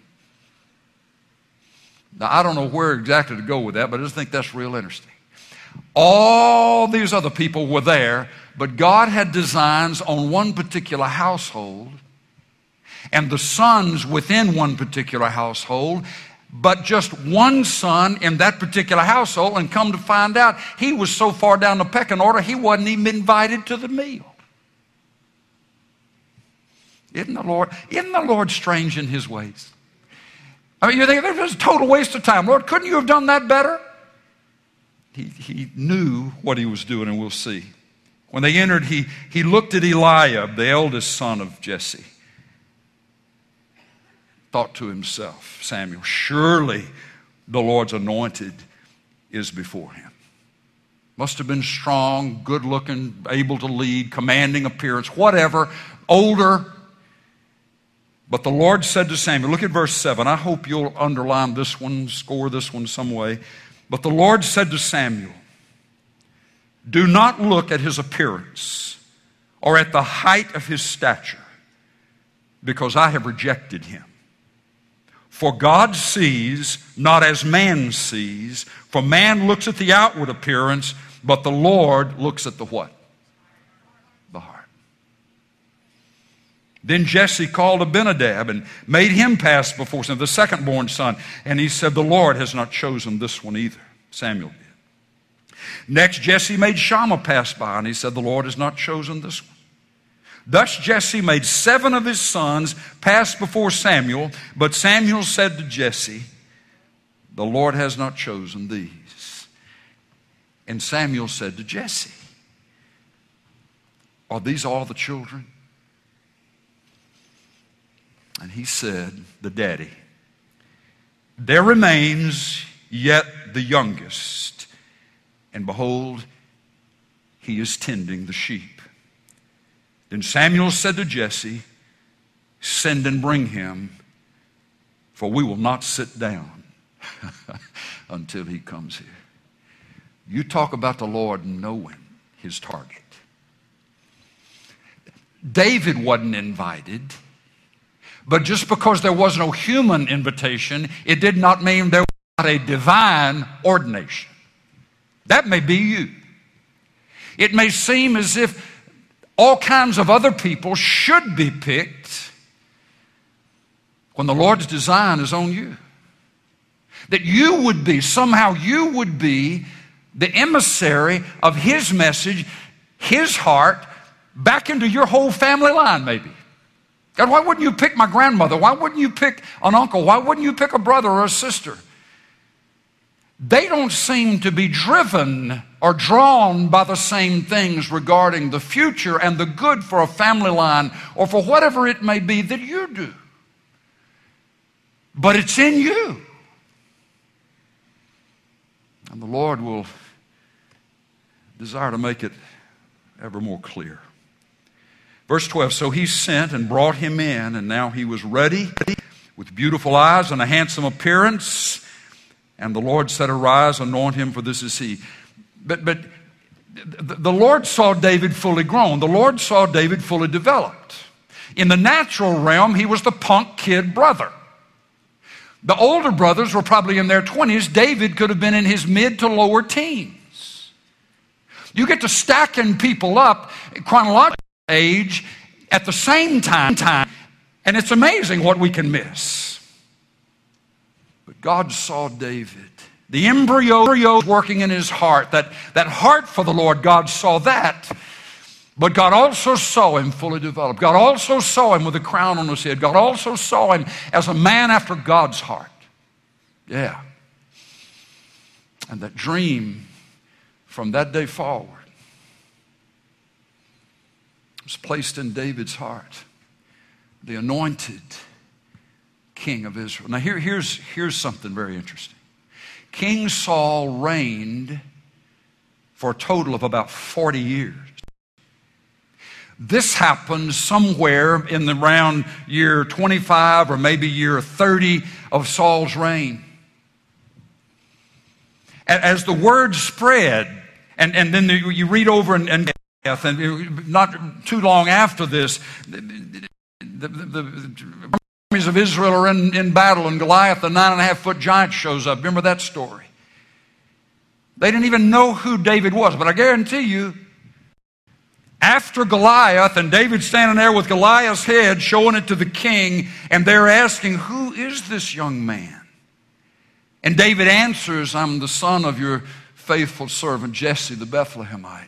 Now, I don't know where exactly to go with that, but I just think that's real interesting. All these other people were there, but God had designs on one particular household, and the sons within one particular household, but just one son in that particular household, and come to find out, he was so far down the pecking order, he wasn't even invited to the meal. Isn't the Lord, isn't the Lord strange in His ways? I mean, you think this is a total waste of time. Lord, couldn't you have done that better? He, he knew what He was doing, and we'll see. When they entered, he, he looked at Eliab, the eldest son of Jesse. Thought to himself, Samuel, surely the Lord's anointed is before him. Must have been strong, good-looking, able to lead, commanding appearance, whatever, older. But the Lord said to Samuel, look at verse seven. I hope you'll underline this one, score this one some way. But the Lord said to Samuel, do not look at his appearance or at the height of his stature, because I have rejected him. For God sees not as man sees, for man looks at the outward appearance, but the Lord looks at the what? The heart. Then Jesse called Abinadab and made him pass before Samuel, the second-born son. And he said, the Lord has not chosen this one either. Samuel did. Next, Jesse made Shammah pass by, and he said, the Lord has not chosen this one. Thus Jesse made seven of his sons pass before Samuel, but Samuel said to Jesse, the Lord has not chosen these. And Samuel said to Jesse, are these all the children? And he said, the daddy, there remains yet the youngest, and behold, he is tending the sheep. Then Samuel said to Jesse, send and bring him, for we will not sit down until he comes here. You talk about the Lord knowing his target. David wasn't invited, but just because there was no human invitation, it did not mean there was not a divine ordination. That may be you. It may seem as if all kinds of other people should be picked when the Lord's design is on you. That you would be, somehow you would be the emissary of His message, His heart, back into your whole family line maybe. God, why wouldn't you pick my grandmother? Why wouldn't you pick an uncle? Why wouldn't you pick a brother or a sister? They don't seem to be driven or drawn by the same things regarding the future and the good for a family line or for whatever it may be that you do. But it's in you. And the Lord will desire to make it ever more clear. Verse twelve, so he sent and brought him in, and now he was ready with beautiful eyes and a handsome appearance. And the Lord said, arise, anoint him, for this is he. But, but the Lord saw David fully grown. The Lord saw David fully developed. In the natural realm, he was the punk kid brother. The older brothers were probably in their twenties. David could have been in his mid to lower teens. You get to stacking people up chronological age at the same time, time, and it's amazing what we can miss. But God saw David. The embryo working in his heart, that, that heart for the Lord, God saw that. But God also saw him fully developed. God also saw him with a crown on his head. God also saw him as a man after God's heart. Yeah. And that dream from that day forward was placed in David's heart. The anointed king of Israel. Now here, here's, here's something very interesting. King Saul reigned for a total of about forty years. This happened somewhere in the around year twenty-five or maybe year thirty of Saul's reign. As the word spread, and, and then you read over and, and and not too long after this, the, the, the, the armies of Israel are in, in battle, and Goliath, the nine and a half foot giant, shows up. Remember that story? They didn't even know who David was, but I guarantee you, after Goliath, and David standing there with Goliath's head, showing it to the king, and they're asking, who is this young man? And David answers, I'm the son of your faithful servant Jesse the Bethlehemite.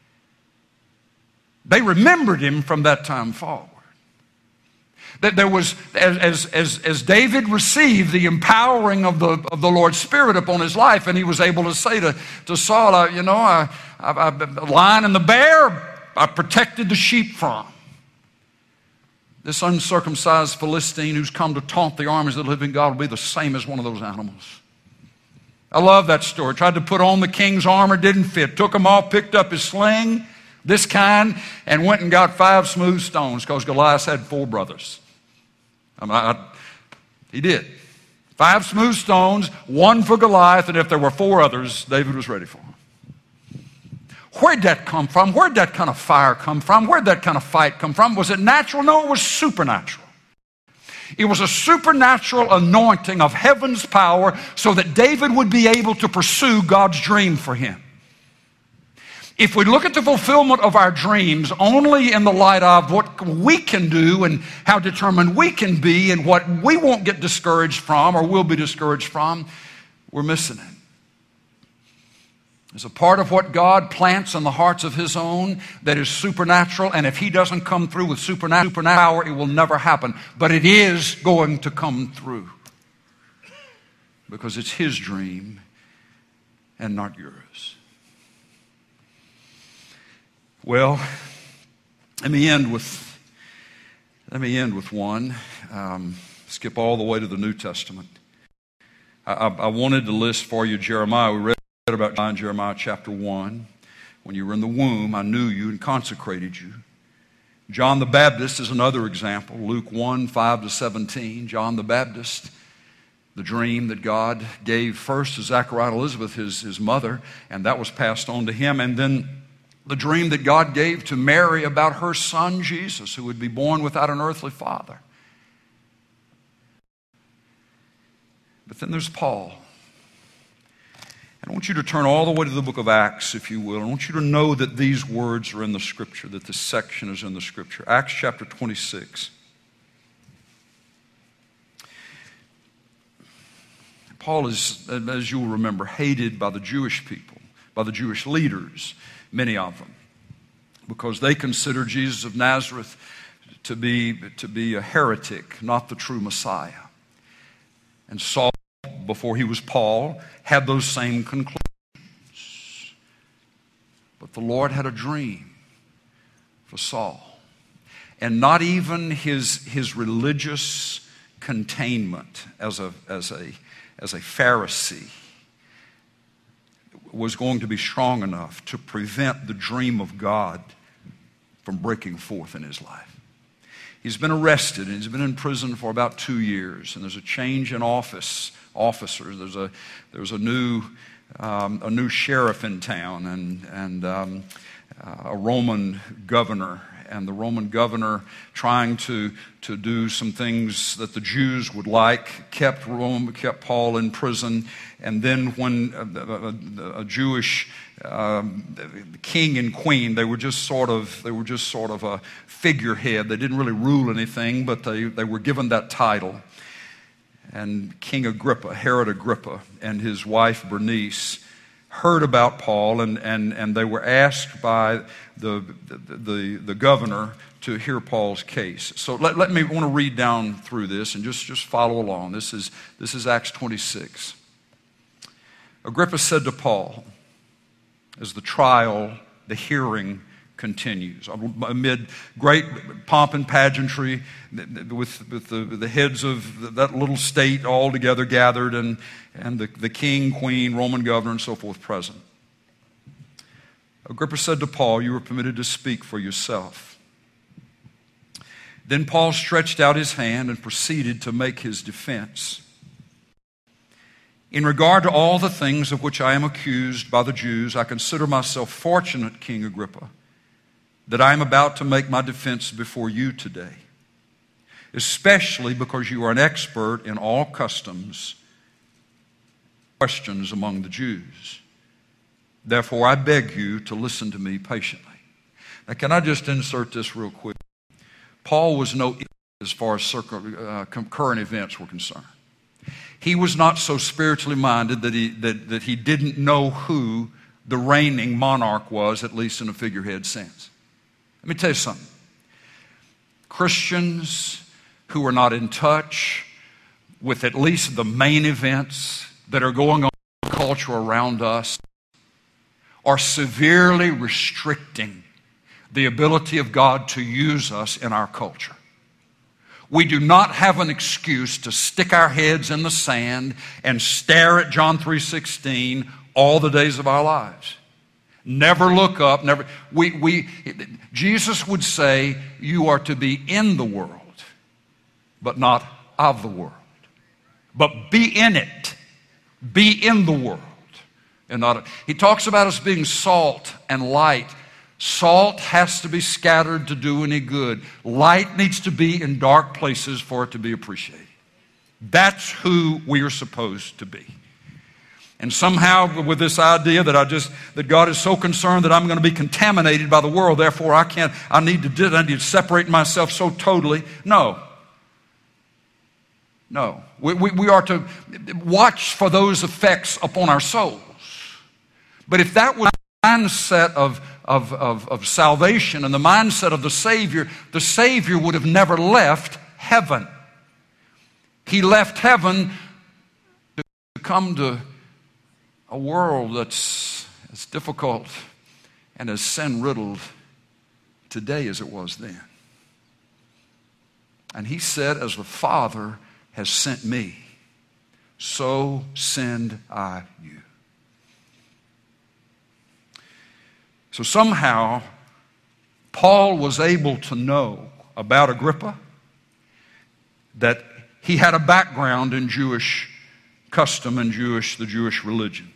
They remembered him from that time forward. That there was, as, as, as David received the empowering of the, of the Lord's Spirit upon his life, and he was able to say to, to Saul, I, you know, I, I, I, the lion and the bear, I protected the sheep from. This uncircumcised Philistine who's come to taunt the armies of the living God will be the same as one of those animals. I love that story. Tried to put on the king's armor, didn't fit. Took him off, picked up his sling, this kind, and went and got five smooth stones because Goliath had four brothers. I mean, I, he did. Five smooth stones, one for Goliath, and if there were four others, David was ready for them. Where'd that come from? Where'd that kind of fire come from? Where'd that kind of fight come from? Was it natural? No, it was supernatural. It was a supernatural anointing of heaven's power so that David would be able to pursue God's dream for him. If we look at the fulfillment of our dreams only in the light of what we can do and how determined we can be and what we won't get discouraged from or will be discouraged from, we're missing it. There's a part of what God plants in the hearts of His own that is supernatural, and if He doesn't come through with supernatural power, it will never happen. But it is going to come through because it's His dream and not yours. Well, let me end with let me end with one. Um, skip all the way to the New Testament. I, I, I wanted to list for you Jeremiah. We read about John, Jeremiah chapter one. When you were in the womb, I knew you and consecrated you. John the Baptist is another example. Luke one, five to seventeen. John the Baptist, the dream that God gave first to Zechariah and Elizabeth, his, his mother, and that was passed on to him. And then the dream that God gave to Mary about her son Jesus, who would be born without an earthly father. But then there's Paul. And I want you to turn all the way to the book of Acts, if you will. I want you to know that these words are in the Scripture, that this section is in the Scripture. Acts chapter twenty-six. Paul is, as you'll remember, hated by the Jewish people, by the Jewish leaders, many of them, because they consider Jesus of Nazareth to be, to be a heretic, not the true Messiah. And Saul, before he was Paul, had those same conclusions. But the Lord had a dream for Saul. And not even his, his religious containment as a, as, a, as a Pharisee was going to be strong enough to prevent the dream of God from breaking forth in his life. He's been arrested and he's been in prison for about two years. And there's a change in office, officers. There's a there's a new um, a new sheriff in town and and um, uh, a Roman governor. And the Roman governor, trying to, to do some things that the Jews would like, kept Rome, kept Paul in prison. And then when a, a, a Jewish um, king and queen, they were just sort of they were just sort of a figurehead. They didn't really rule anything, but they, they were given that title. And King Agrippa, Herod Agrippa, and his wife Bernice heard about Paul, and, and, and they were asked by the, the, the, the governor to hear Paul's case. So let, let me I want to read down through this and just, just follow along. This is, this is Acts twenty-six. Agrippa said to Paul, as the trial, the hearing continues, amid great pomp and pageantry, with, with the, the heads of that little state all together gathered, and, and the, the king, queen, Roman governor, and so forth present. Agrippa said to Paul, "You are permitted to speak for yourself." Then Paul stretched out his hand and proceeded to make his defense. "In regard to all the things of which I am accused by the Jews, I consider myself fortunate, King Agrippa, that I am about to make my defense before you today, especially because you are an expert in all customs, questions among the Jews. Therefore, I beg you to listen to me patiently." Now, can I just insert this real quick? Paul was no idiot as far as uh, current events were concerned. He was not so spiritually minded that he, that, that he didn't know who the reigning monarch was, at least in a figurehead sense. Let me tell you something. Christians who are not in touch with at least the main events that are going on in the culture around us are severely restricting the ability of God to use us in our culture. We do not have an excuse to stick our heads in the sand and stare at John three sixteen all the days of our lives. Never look up, never. We, we, Jesus would say, you are to be in the world, but not of the world. But be in it. Be in the world. And not. He talks about us being salt and light. Salt has to be scattered to do any good. Light needs to be in dark places for it to be appreciated. That's who we are supposed to be. And somehow with this idea that I just, that God is so concerned that I'm going to be contaminated by the world, therefore I can't, I need to, I need to separate myself so totally. No. No. We, we, we are to watch for those effects upon our souls. But if that was the mindset of, of, of, of salvation and the mindset of the Savior, the Savior would have never left heaven. He left heaven to come to a world that's as difficult and as sin-riddled today as it was then. And he said, as the Father has sent me, so send I you. So somehow, Paul was able to know about Agrippa that he had a background in Jewish custom and Jewish, the Jewish religion.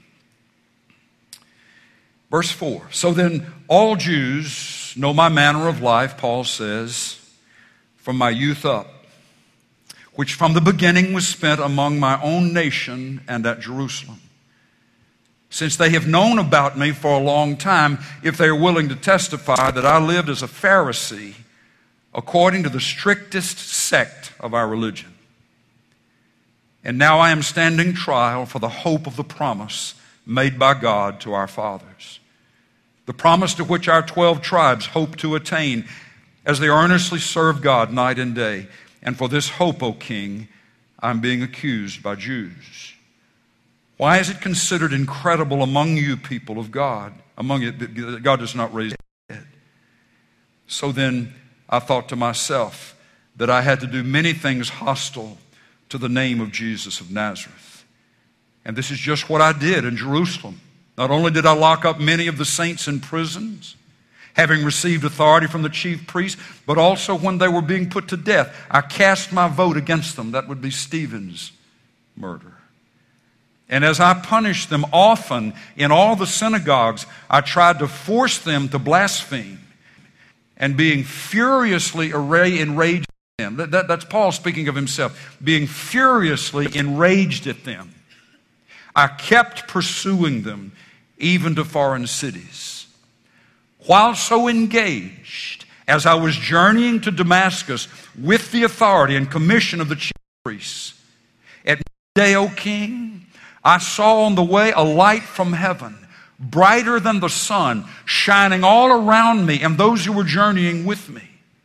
Verse four, so then all Jews know my manner of life, Paul says, from my youth up, which from the beginning was spent among my own nation and at Jerusalem. Since they have known about me for a long time, if they are willing to testify that I lived as a Pharisee according to the strictest sect of our religion. And now I am standing trial for the hope of the promise made by God to our fathers, the promise to which our twelve tribes hope to attain as they earnestly serve God night and day. And for this hope, O King, I'm being accused by Jews. Why is it considered incredible among you people of God, among it that God does not raise the dead? So then I thought to myself that I had to do many things hostile to the name of Jesus of Nazareth. And this is just what I did in Jerusalem. Not only did I lock up many of the saints in prisons, having received authority from the chief priests, but also when they were being put to death, I cast my vote against them. That would be Stephen's murder. And as I punished them often in all the synagogues, I tried to force them to blaspheme. And being furiously enraged at them. That, that, that's Paul speaking of himself. Being furiously enraged at them, I kept pursuing them even to foreign cities. While so engaged, as I was journeying to Damascus with the authority and commission of the chief priests, at midday, O King, I saw on the way a light from heaven, brighter than the sun, shining all around me and those who were journeying with me.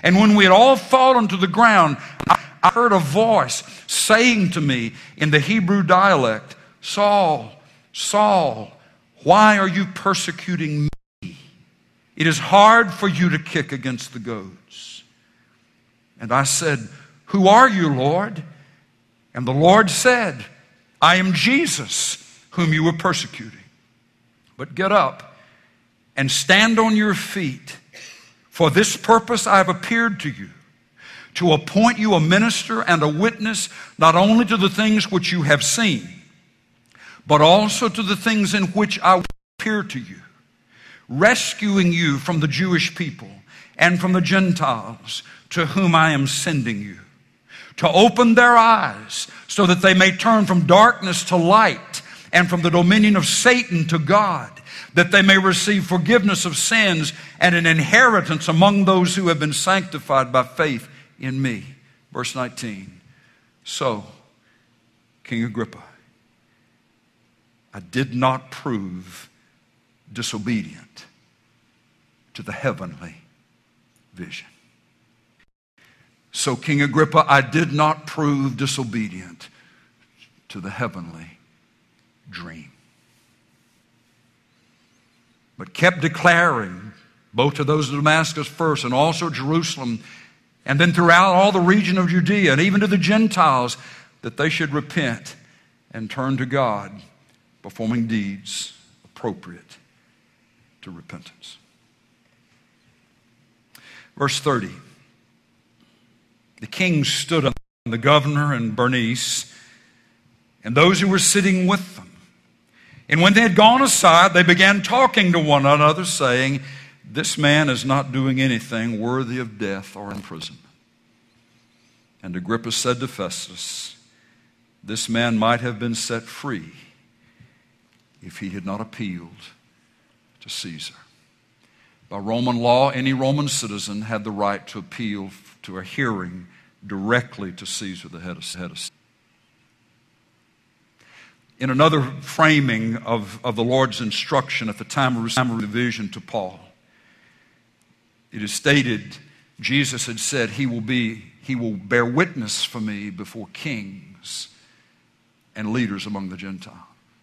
And when we had all fallen to the ground, I, I heard a voice saying to me in the Hebrew dialect, Saul, Saul, why are you persecuting me? It is hard for you to kick against the goads. And I said, who are you, Lord? And the Lord said, I am Jesus, whom you were persecuting. But get up and stand on your feet. For this purpose I have appeared to you, to appoint you a minister and a witness, not only to the things which you have seen, but also to the things in which I will appear to you, rescuing you from the Jewish people and from the Gentiles to whom I am sending you, to open their eyes so that they may turn from darkness to light and from the dominion of Satan to God, that they may receive forgiveness of sins and an inheritance among those who have been sanctified by faith in me. Verse nineteen. So, King Agrippa, I did not prove disobedient to the heavenly vision. So, King Agrippa, I did not prove disobedient to the heavenly dream, but kept declaring, both to those of Damascus first and also Jerusalem, and then throughout all the region of Judea and even to the Gentiles, that they should repent and turn to God, performing deeds appropriate to repentance. Verse thirty. The king stood up, and the governor and Bernice, and those who were sitting with them. And when they had gone aside, they began talking to one another, saying, this man is not doing anything worthy of death or imprisonment. And Agrippa said to Festus, this man might have been set free if he had not appealed to Caesar. By Roman law, any Roman citizen had the right to appeal to a hearing directly to Caesar, the head of Caesar. In another framing of, of the Lord's instruction at the time of receiving the vision to Paul, it is stated, Jesus had said, he will be, he will bear witness for me before kings and leaders among the Gentiles.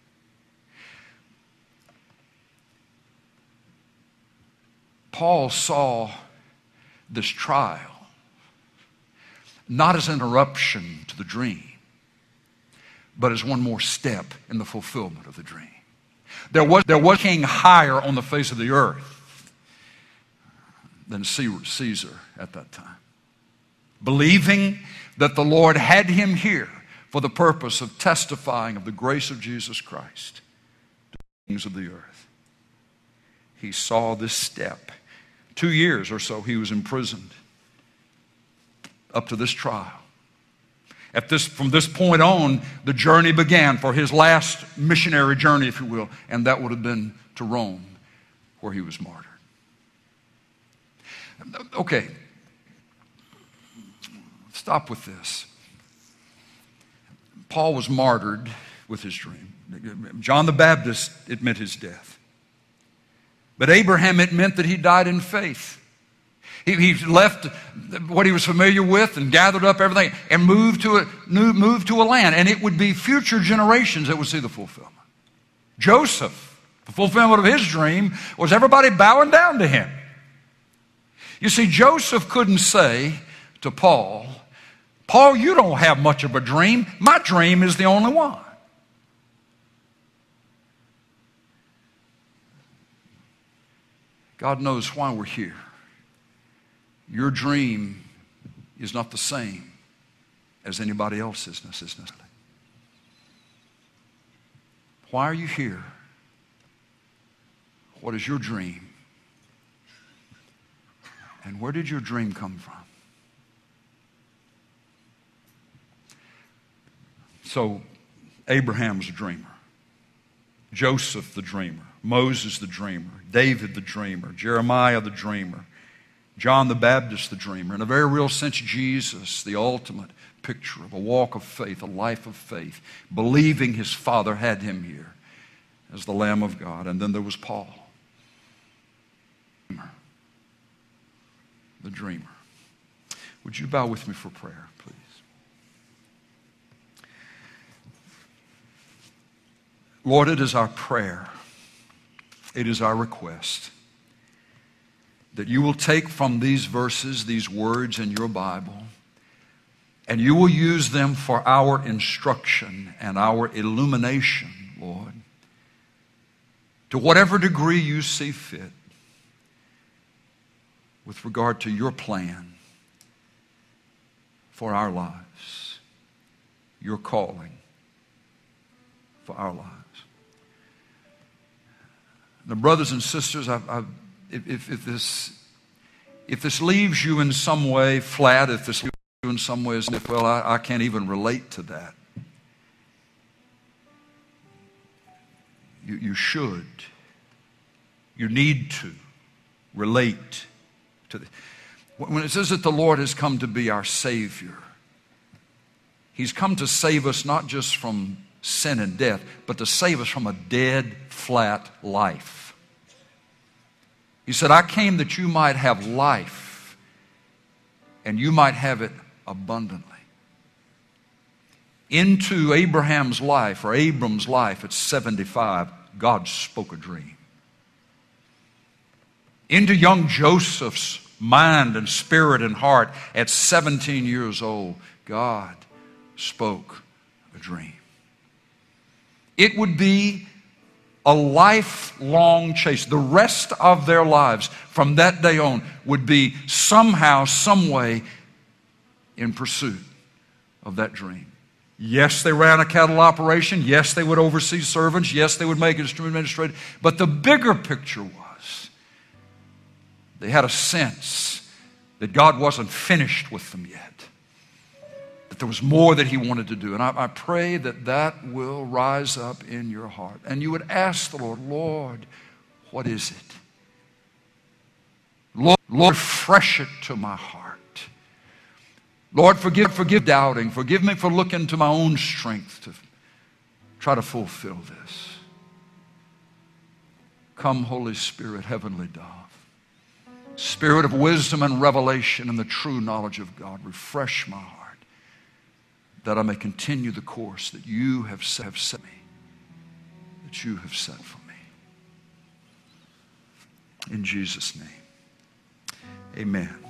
Paul saw this trial not as an interruption to the dream, but as one more step in the fulfillment of the dream. There was, there was a king higher on the face of the earth than Caesar at that time, believing that the Lord had him here for the purpose of testifying of the grace of Jesus Christ to the kings of the earth. He saw this step. Two years or so he was imprisoned up to this trial. At this, from this point on, the journey began for his last missionary journey, if you will, and that would have been to Rome, where he was martyred. Okay, stop with this. Paul was martyred with his dream. John the Baptist, it meant his death. But Abraham, it meant that he died in faith. He, he left what he was familiar with and gathered up everything and moved to a moved to a land. And it would be future generations that would see the fulfillment. Joseph, the fulfillment of his dream was everybody bowing down to him. You see, Joseph couldn't say to Paul, Paul, you don't have much of a dream. My dream is the only one. God knows why we're here. Your dream is not the same as anybody else's necessarily. Why are you here? What is your dream? And where did your dream come from? So, Abraham's a dreamer. Joseph the dreamer. Moses the dreamer. David the dreamer. Jeremiah the dreamer. John the Baptist the dreamer. In a very real sense, Jesus, the ultimate picture of a walk of faith, a life of faith, believing his Father had him here as the Lamb of God. And then there was Paul, the dreamer. Would you bow with me for prayer, please? Lord, it is our prayer, it is our request that you will take from these verses, these words in your Bible, and you will use them for our instruction and our illumination, Lord, to whatever degree you see fit with regard to your plan for our lives, your calling for our lives. Now, brothers and sisters, I, I, if, if, this, if this leaves you in some way flat, if this leaves you in some ways, if, well, I, I can't even relate to that, you, you should, you need to relate to this. When it says that the Lord has come to be our Savior, He's come to save us not just from sin and death, but to save us from a dead, flat life. He said, I came that you might have life, and you might have it abundantly. Into Abraham's life, or Abram's life at seventy-five, God spoke a dream. Into young Joseph's mind and spirit and heart at seventeen years old, God spoke a dream. It would be a lifelong chase. The rest of their lives from that day on would be somehow, some way in pursuit of that dream. Yes, they ran a cattle operation. Yes, they would oversee servants. Yes, they would make it administrative. But the bigger picture was they had a sense that God wasn't finished with them yet. That there was more that He wanted to do. And I, I pray that that will rise up in your heart. And you would ask the Lord, Lord, what is it? Lord, Lord, refresh it to my heart. Lord, forgive, forgive doubting. Forgive me for looking to my own strength to try to fulfill this. Come, Holy Spirit, heavenly dove. Spirit of wisdom and revelation and the true knowledge of God, refresh my heart, that I may continue the course that you have set, have set me, that you have set for me. In Jesus' name, amen.